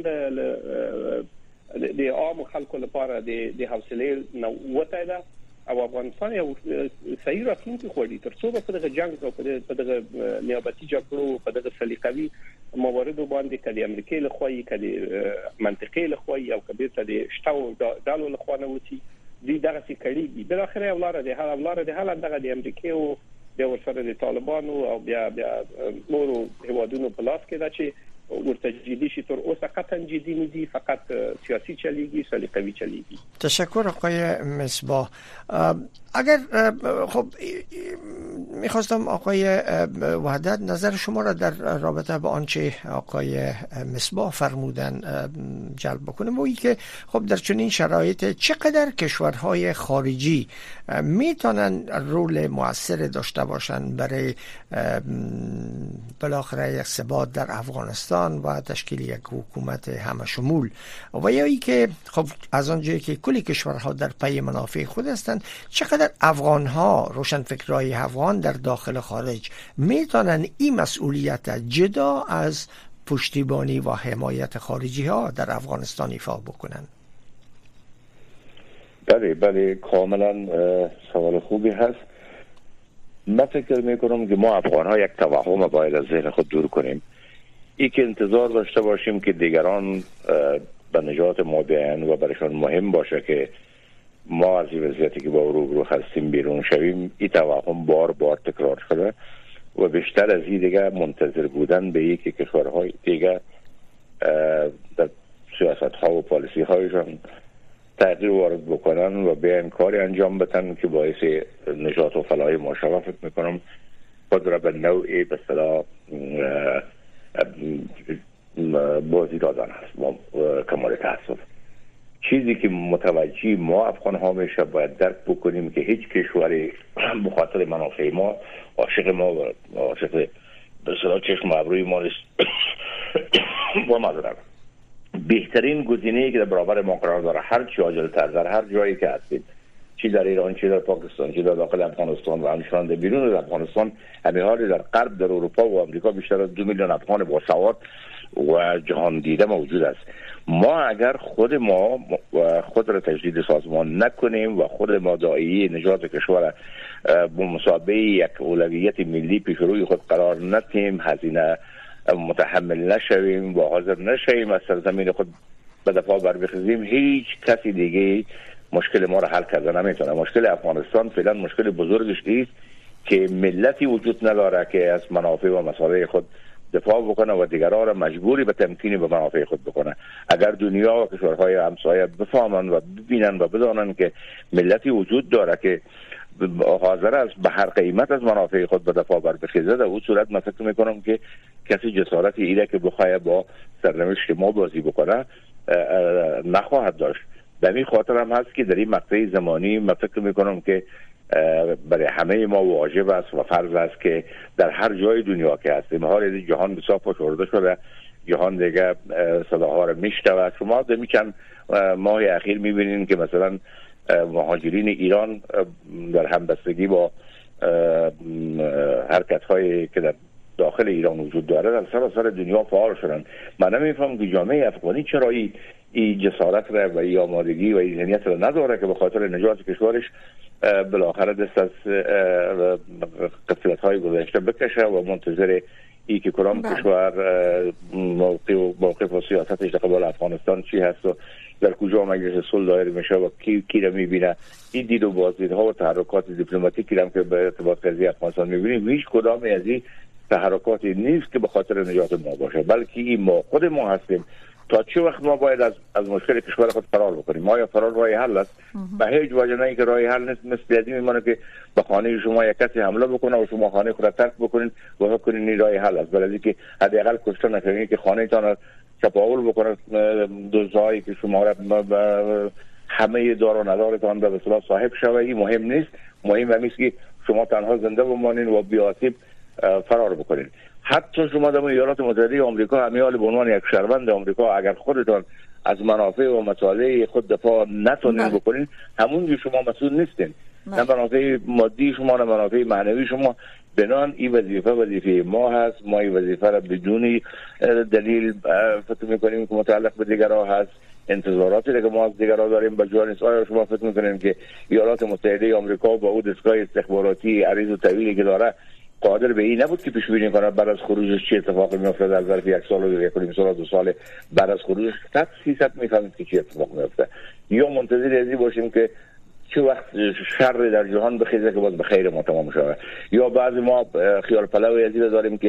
د د عام خلکو لپاره د د حوصله نو وته ده او افغانستان یو صحیح راتلونکي خوړي ترڅو په دغه جنگ او په دغه نیابتي جګړو په دغه سلیقوي مواردو باندې کله امریکای له خوای کله منطقي له خوای او کبیر ته د شتاو دالو له خوانه وتی دي دغه څه کړي بل اخر ولاره د حال ولاره د حال دغه د امریکای او د ورسره د طالبانو او بیا بیا نورو هوادونو په لاس کې دا چې ورته جدي شي تر اوسه قطعا جدي نه دي، فقط سیاسی چلیږي، سلیقوي چلیږي. تشکر آقای مصباح. اگر خب میخواستم آقای وحدت نظر شما را در رابطه با آنچه آقای مصباح فرمودن جلب بکنم و این که خب در چنین شرایط چقدر کشورهای خارجی میتونن رول موثر داشته باشن برای بالاخره یک ثبات در افغانستان و تشکیل یک حکومت همه شمول، و یا ای که خب از آنجایی که کلی کشورها در پی منافع خود هستند، چقدر افغانها، روشنفکرای افغان در داخل و خارج میتونن این مسئولیت جدا از پشتیبانی و حمایت خارجی ها در افغانستان ایفا بکنن؟ بله بله کاملا سوال خوبی هست. من فکر میکنم که ما افغان ها یک توهم باید از ذهن خود دور کنیم، ای که انتظار داشته باشیم که دیگران به نجات ما بیاین و برایشان مهم باشه که ما از این وضعیتی که با روبرو هستیم بیرون شویم. این توهم بار بار تکرار شده و بیشتر از این دیگه منتظر بودن به یکی کشورهای دیگه در سیاست ها و پالیسی هایشان تغییر وارد بکنن و بیان کاری انجام بدن که باعث نجات و فلاح ما شود. فکر میکنم خود را به نوعی به اصطلاح بازی دادن هست. ما کمال تاسف چیزی که متوجه ما افغان ها میشه باید درک بکنیم که هیچ کشوری بخاطر منافع ما عاشق ما و عاشق به اصطلاح چشم ابروی ما نیست. با معذرت بهترین گزینه‌ای که در برابر ما قرار داره، هر چی عاجل‌تر در هر جایی که هستید، چی در ایران، چی در پاکستان، چی در داخل افغانستان و همچنان در بیرون افغانستان، همین حال در غرب، در اروپا و آمریکا بیشتر از دو میلیون افغان باسواد و جهان دیده موجود است. ما اگر خود ما خود را تجدید سازمان نکنیم و خود ما داعیه نجات کشور با مسابقه یک اولویت ملی پیش روی خود قرار ندیم، هزینه متحمل نشویم و حاضر نشویم از سرزمین خود به دفاع بر بخیزیم، هیچ کسی دیگه مشکل ما را حل کرده نمیتونه. مشکل افغانستان فعلا مشکل بزرگش است که ملتی وجود نداره که از منافع و مصالح خود دفاع بکنه و دیگران را مجبوری به تمکین به منافع خود بکنه. اگر دنیا و کشورهای همسایه بفهمن و ببینن و بدانن که ملتی وجود داره که حاضر است به هر قیمت از منافع خود به دفاع بر بخیزه، در اون صورت من فکر میکنم که کسی جسارتی ایره که بخواه با سرنوشت ما بازی بکنه نخواهد داشت. به این خاطر هم هست که در این مقطع زمانی من فکر میکنم که برای همه ما واجب است و فرض است که در هر جای دنیا که هستیم، حال جهان بسیار پشورده شده، جهان دیگه صداها را میشنود. شما در چند ماه اخیر میبینین که مثلا مهاجرین ایران در همبستگی با حرکت هایی که در داخل ایران وجود داره در سراسر دنیا فعال شدن. من نمیفهم که جامعه افغانی چرا این ای جسارت را و ای آمادگی و ای ذهنیت را نداره که به خاطر نجات کشورش بالاخره دست از قفلت های گذشته بکشه و منتظر ای که کدام کشور موقع و موقف و سیاستش در قبال افغانستان چی هست و در کجا مجلس صلح دایر میشه و کی کی را میبینه. این دید و بازدیدها و تحرکات دیپلماتیکی هم که به ارتباط قضیه افغانستان میبینیم، هیچ کدام از این تحرکاتی نیست که به خاطر نجات ما باشه، بلکه این ما خود ما هستیم. تا چه وقت ما باید از از مشکل کشور خود فرار بکنیم؟ ما یا فرار راه حل است؟ به هیچ وجه نه که راه حل نیست. مثل ازی میمونه که به خانه شما یک کسی حمله بکنه و شما خانه خود را ترک بکنین و فکر کنین این راه حل است، برای اینکه حداقل کشته نکنین که خانه تان چپاول بکنه دوزایی که شما را همه دار و ندارتان به اصطلاح صاحب شوه. این مهم نیست. مهم همیست که شما تنها زنده بمانین و بی آسیب فرار بکنین. حتی شما در ایالات متحده آمریکا همیال به عنوان یک شهروند آمریکا اگر خودتان از منافع و مصالح خود دفاع نتونین بکنین، همون شما مسئول نیستین. نه منافع مادی شما نه منافع معنوی شما. بنان این وظیفه وظیفه ما هست. ما این وظیفه را بدون دلیل فکر میکنیم که متعلق به دیگران هست. انتظاراتی که ما از دیگران داریم به جای نیست. آیا شما فکر میکنین که ایالات متحده آمریکا با اون دستگاه استخباراتی عریض و طویلی که داره قادر به این نبود که پیش بینی کنه بعد از خروجش چه اتفاقی میفته در ظرف یک سال و یک و نیم سال دو سال بعد از خروجش صد فیصد میفهمید که چه اتفاق میفته؟ یا منتظر ازی باشیم که چه وقت شر در جهان بخیزه که باز به خیر ما تمام شود؟ یا بعضی ما خیال پلوی ازی داریم که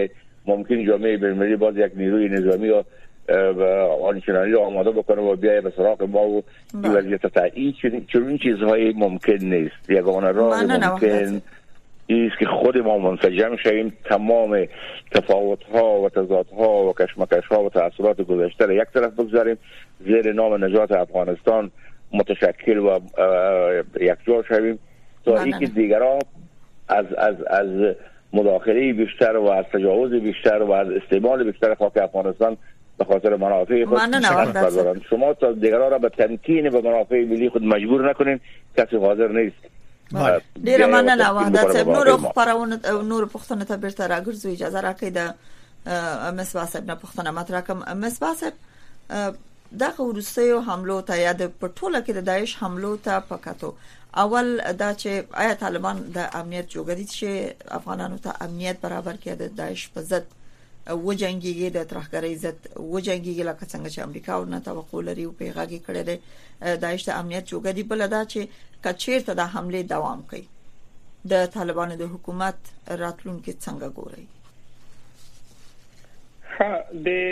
ممکن جامعه بین‌المللی باز یک نیروی نظامی و آنچنانی آماده بکنه و بیای به سراغ ما و این وضعیت تایید چون این چیزهای ممکن نیست. یگانه راه ممکن است که خود ما منسجم شویم، تمام تفاوت‌ها و تضادها و کشمکش‌ها و تعصبات گذشته را یک طرف بگذاریم، زیر نام نجات افغانستان متشکل و یکجا شویم تا اینکه دیگران از از از مداخله بیشتر و از تجاوز بیشتر و از استعمال بیشتر خاک افغانستان به خاطر منافع خود بردارند. شما تا دیگران را به تمکین به منافع ملی خود مجبور نکنین، کسی حاضر نیست. ډیره مننه وحدت صاحب. نور خبرونه نور پښتنه ته بیرته راګرځو، اجازه راکړئ د مصباح صاحب نه پښتنه مطرح کوم. مصباح صاحب دغه وروستیو حملو ته یا د پټوله کې د داعش حملو ته پکاتو اول دا چې آیا طالبان د امنیت جوړګدي چې افغانانو ته امنیت برابر کړي د داعش په ضد وجنګيږي، د ترهګرۍ ضد وجنګيږي، لکه څنګه چې امریکا ورنه توقع لري او پیغاږي کړي دي داعش ته امنیت جوړګدي. بل دا چې کچیرته د حمله دوام کوي د طالبانو د حکومت راتلونکي څنګه ګوري؟ ها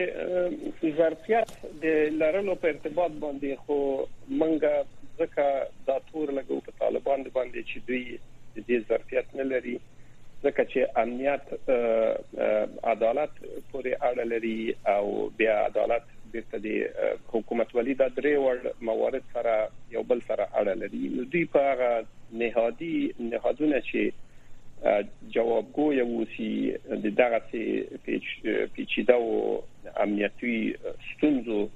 د ظرفیت د لرلو په ارتباط باندې خو منګه ځکه دا تور لګو په طالبان باندې چې دوی د دې ظرفیت نه لري، ځکه چې امنیت عدالت پورې اړه لري او بیا عدالت بیرته د حکومت ولی د درې وړ موارد سره یو بل سره اړه لري. دوی په هغه نهادي نهادونه چې جوابګو یوسي د دغه پیچیده او امنیتي ستونزو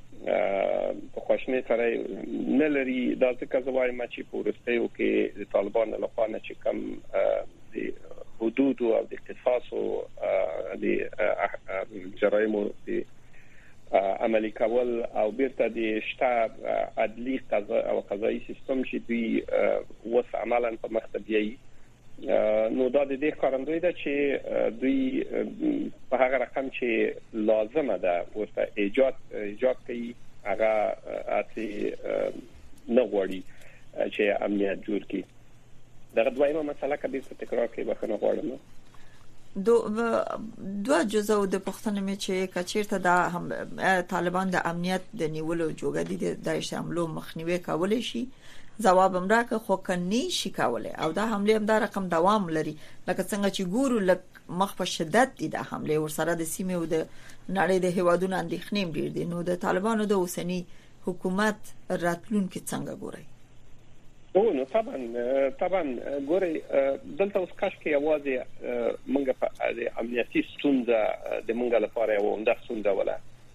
په خوشنه سره نه لري. دا ځکه زوایم چې په ورستیو کې د طالبان له خوا نه چې کم د حدود او د اقتصاص او د جرایم د عملی کول او بیرته د شتاب عدلی او قضایي سیستم چې دوی وس عملاً په مختبیي نو دا د دې ښکارندوی ده چې دوی په هغه رقم چې لازمه ده ورته ایجاد ایجاد کوي هغه اته نه غواړي چې امنیت جوړ کړي. دا دویمه مسله کبیر څه تکرار کوي بخنه غواړم. دو دو جزو د پښتنې می چې کچیرته د طالبان د امنیت د نیولو جوګدي د داعش حملو مخنیوي کولای شي، جواب امراکه خو کني شي کولای او دا حمله هم دا رقم دوام لري، لکه څنګه چې ګورو لک مخ په شدت دي د حمله ورسره د سیمه او د نړۍ د هیوادونو اندېښنې ډیر دي. نو د طالبانو د اوسنی حکومت راتلونکي څنګه ګوري؟ او نو طبعا طبعا ګوري دلته اوس کاش کې اوازه منګه په امنیتي ستونزه د منګه لپاره یو اند ستونزه ولا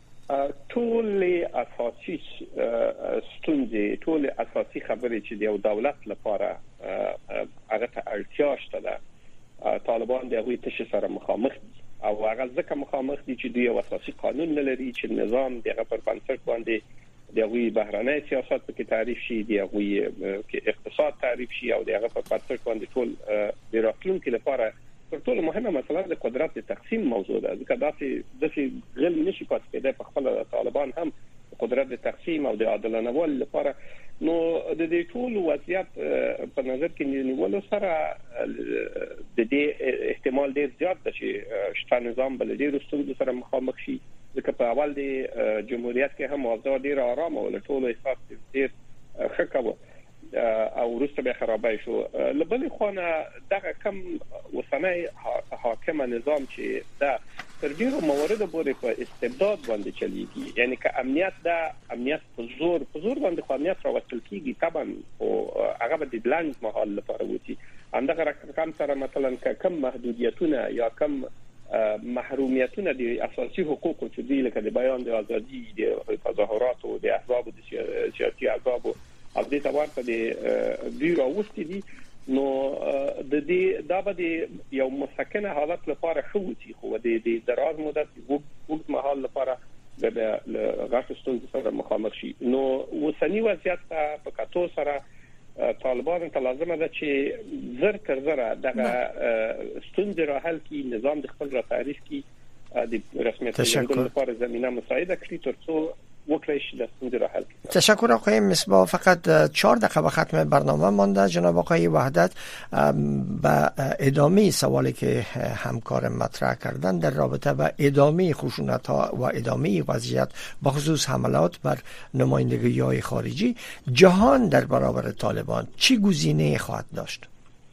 ټول اساسي ستونزې ټول اساسي خبرې چې د یو دولت لپاره هغه ته اړتیا شته طالبان دغه تشه سره مخامخ او هغه ځکه مخامخ دي چې دوی اساسي قانون نه لري چې نظام دغه پر بنسټ باندې دغه بهرانه سیاست کې تعریف شي، دغه کې اقتصاد تعریف شي او دغه په بنسټ باندې ټول د راتلونکي لپاره تر ټولو مهمه مسله د قدرت د تقسیم موضوع ده. ځکه داسې داسې غل نشي پاتې کېدای په خپل طالبان هم قدرت د تقسیم او د عادلانه ول لپاره. نو د دې ټول وضعیت په نظر کې نیول سره د دې احتمال ډیر زیات ده چې شته نظام بل ډیر ستونزو سره مخامخ شي، ځکه په اول د جمهوریت کې هم اوضاع ډیر آرام او له ټولو احساس ډیر ښه کاوه او وروسته به خرابای شو. لبل خونه دغه کم وسنۍ حاکم نظام چې دا تر ډیرو موارد پورې په استبداد باندې چلیږي، یعنی که امنیت دا امنیت په زور په زور باندې امنیت راوستل کیږي طبعا او هغه به د بلند محل لپاره وتی اندغه رقم سره مثلا کم محدودیتونه یا کم محرومیتونه د اساسي حقوقو چې دی لکه د بیان د ازادي د تظاهرات او د احزاب د سیاسي احزاب او د تورته د بیرو وستي دي. نو د دې دا به یو مسکنه حالت لپاره خوتی خو د دراز مدت وګت محل لپاره د غاښ سره مخامخ شي. نو وسنی وضعیت په کاتو سره طالبان ته لازمه ده چې زر تر زر دغه ستونزې را حل کی، نظام د خپل را تعریف کی، د رسمیت لپاره زمينه مساعده کړي ترڅو وکړي چې د ستونزې را حل کړي. تشکر آقای مصباح. فقط چهار دقیقه به ختم برنامه مانده. جناب آقای وحدت، به ادامه سوالی که همکار مطرح کردن در رابطه با ادامه خشونت ها و ادامه وضعیت با خصوص حملات بر نمایندگی های خارجی، جهان در برابر طالبان چی گزینه خواهد داشت؟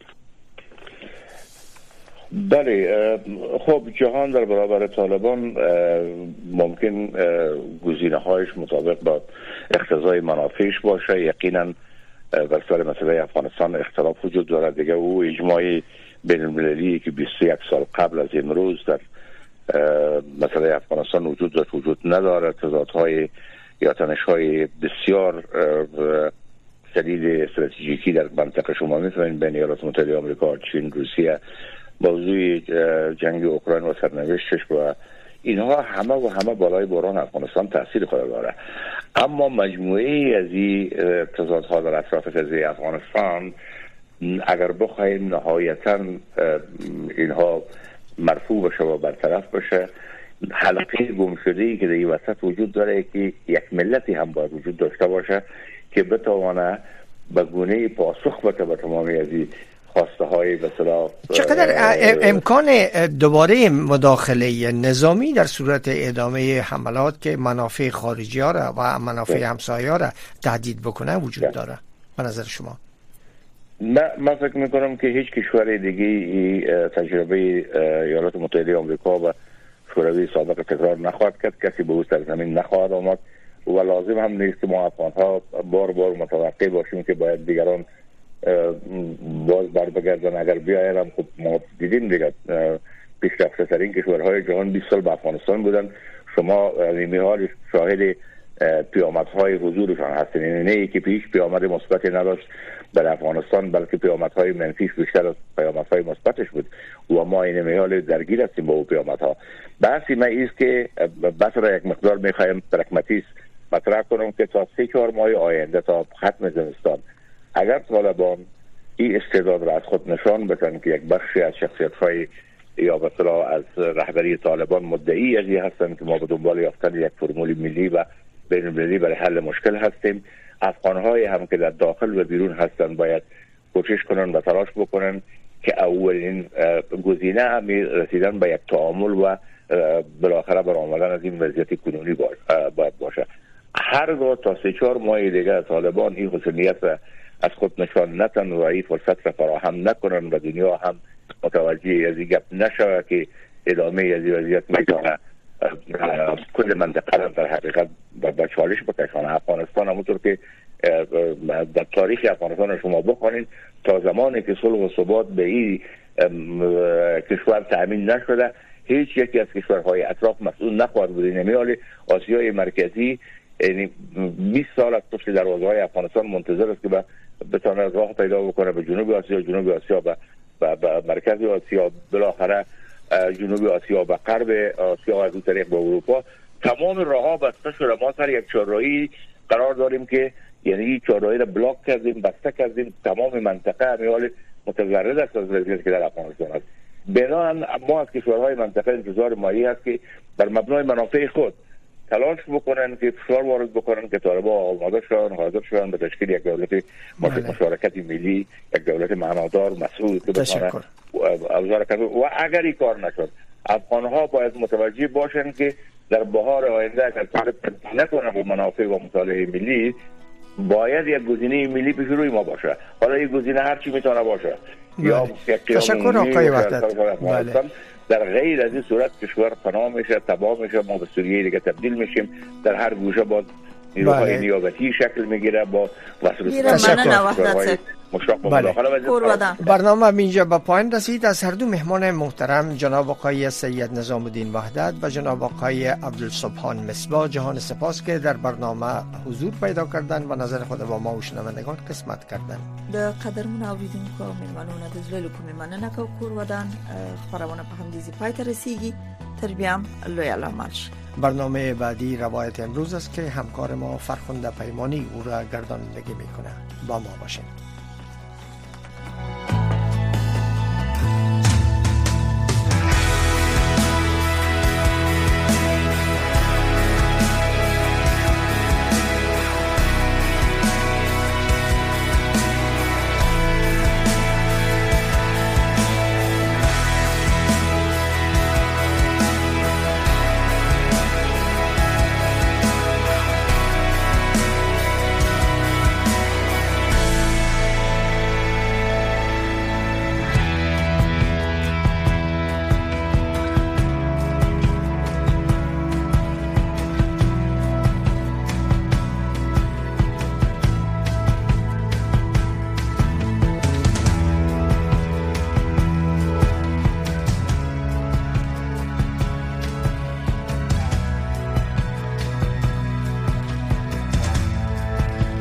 بله، خب جهان در برابر طالبان ممکن گزینه هایش مطابق با اقتضای منافعش باشه. یقینا در سر مسئله افغانستان اختلاف وجود دارد دیگه. او اجماعی بین المللی که بیست و یک سال قبل از امروز در مسئله افغانستان وجود داشت وجود ندارد. تضادهای یا تنش‌های بسیار شدید استراتژیکی در منطقه شما می‌فهمید بین ایالات متحده آمریکا، چین، روسیه، موضوع جنگ اوکراین و سرنوشتش و اینها همه و همه بالای بحران افغانستان تاثیر خود داره. اما مجموعه از این تضادها در اطراف قضیه افغانستان اگر بخوایم نهایتاً اینها مرفوع بشه و برطرف بشه، حلقه گمشده‌ای که در این وسط وجود داره که یک ملتی هم باید وجود داشته باشه که بتوانه به گونه پاسخ بده به تمامی از این خواسته های به اصطلاح. چقدر امکان دوباره مداخله نظامی در صورت ادامه حملات که منافع خارجی ها را و منافع همسایه ها را تهدید بکنه وجود داره به نظر شما؟ من من فکر میکنم که هیچ کشور دیگه تجربه ایالات متحده آمریکا و شوروی سابق تکرار نخواهد کرد. کسی به او سرزمین نخواهد آمد و لازم هم نیست که ما افغان ها بار بار متوقع باشیم که باید دیگران باز بر بگردن. اگر بیاین هم خب ما دیدیم دیگه پیشرفته ترین کشورهای جهان بیست سال به افغانستان بودن. شما نیمی حال شاهد پیامدهای حضورشان هستین. نه ای که پیش پیامد مثبتی نداشت در افغانستان، بلکه پیامدهای منفیش بیشتر از پیامدهای مثبتش بود و ما این نیمی درگیر هستیم با او پیامدها. بحثی ما ایست که بس را یک مقدار میخوایم ترکمتیس مطرح کنم که تا سه چهار ماه آینده تا ختم زمستان اگر طالبان این استعداد را از خود نشان بدن که یک بخشی از شخصیت‌های یا به اصطلاح از رهبری طالبان مدعی از این هستند که ما به دنبال یافتن یک فرمول ملی و بین المللی برای حل مشکل هستیم، افغان‌های هم که در داخل و بیرون هستند باید کوشش کنن و تلاش بکنن که اولین گزینه هم رسیدن به یک تعامل و بالاخره برآمدن از این وضعیت کنونی باید باشه. هرگاه تا سه چهار ماه دیگه طالبان این خصوصیت را از خود نشان ندن و این فرصت را فراهم نکنن و دنیا هم متوجه از این گپ نشود که ادامه از این وضعیت میتونه کل منطقه را در حقیقت به چالش بکشانه. افغانستان همونطور که در تاریخ افغانستان شما بخونید تا زمانی که صلح و ثبات به این کشور تأمین نشده هیچ یکی از کشورهای اطراف مسئول نخواهد بود. نمیال آسیای مرکزی یعنی بیست سال از پشت دروازه‌های افغانستان منتظر است که بتونه راه پیدا بکنه به جنوب آسیا، جنوب آسیا به به مرکز آسیا، بالاخره جنوب آسیا و غرب آسیا از اون طریق به اروپا. تمام راه‌ها بسته شده. ما سر یک چهارراهی قرار داریم که یعنی چهارراهی را بلاک کردیم، بسته کردیم. تمام منطقه امیال متضرر است از وضعیتی که در افغانستان است. بنابراین ما از کشورهای منطقه انتظار مایی هست که بر مبنای منافع خود تلاش بکنن که فشار وارد بکنن که طالبان آماده شدن حاضر شدن به تشکیل یک دولت مشارکت ملی، یک دولت معنادار مسئول که بتونه اوضاع کنه. و اگر این کار نشد افغان‌ها باید متوجه باشن که در بهار آینده اگر طالب نکنه به منافع و مصالح ملی باید یک گزینه ملی پیش روی ما باشه. حالا این گزینه هر چی میتونه باشه یا تشکر آقای وحدت. بله. در غیر از این صورت کشور فنا میشه، تباه میشه، ما به سوریه دیگه تبدیل میشیم. در هر گوشه با نیروهای نیابتی شکل میگیره با وسایل برنامه اینجا به پایان رسید. از هر دو مهمان محترم جناب آقای سید نظام الدین وحدت و جناب آقای عبدالسبحان مصباح جهان سپاس که در برنامه حضور پیدا کردن و نظر خود با ما و شنوندگان قسمت کردن. د قدرمن اوریدونکو مېلمنو د زړه له کومې مننه کوو. کور ودان خبرونه په همدې ځای پای ته رسیږي. تر بیا هم لوی علامت. برنامه بعدی روایت امروز است که همکار ما فرخنده پیمانی او را گردانندگی میکنه. با ما باشین.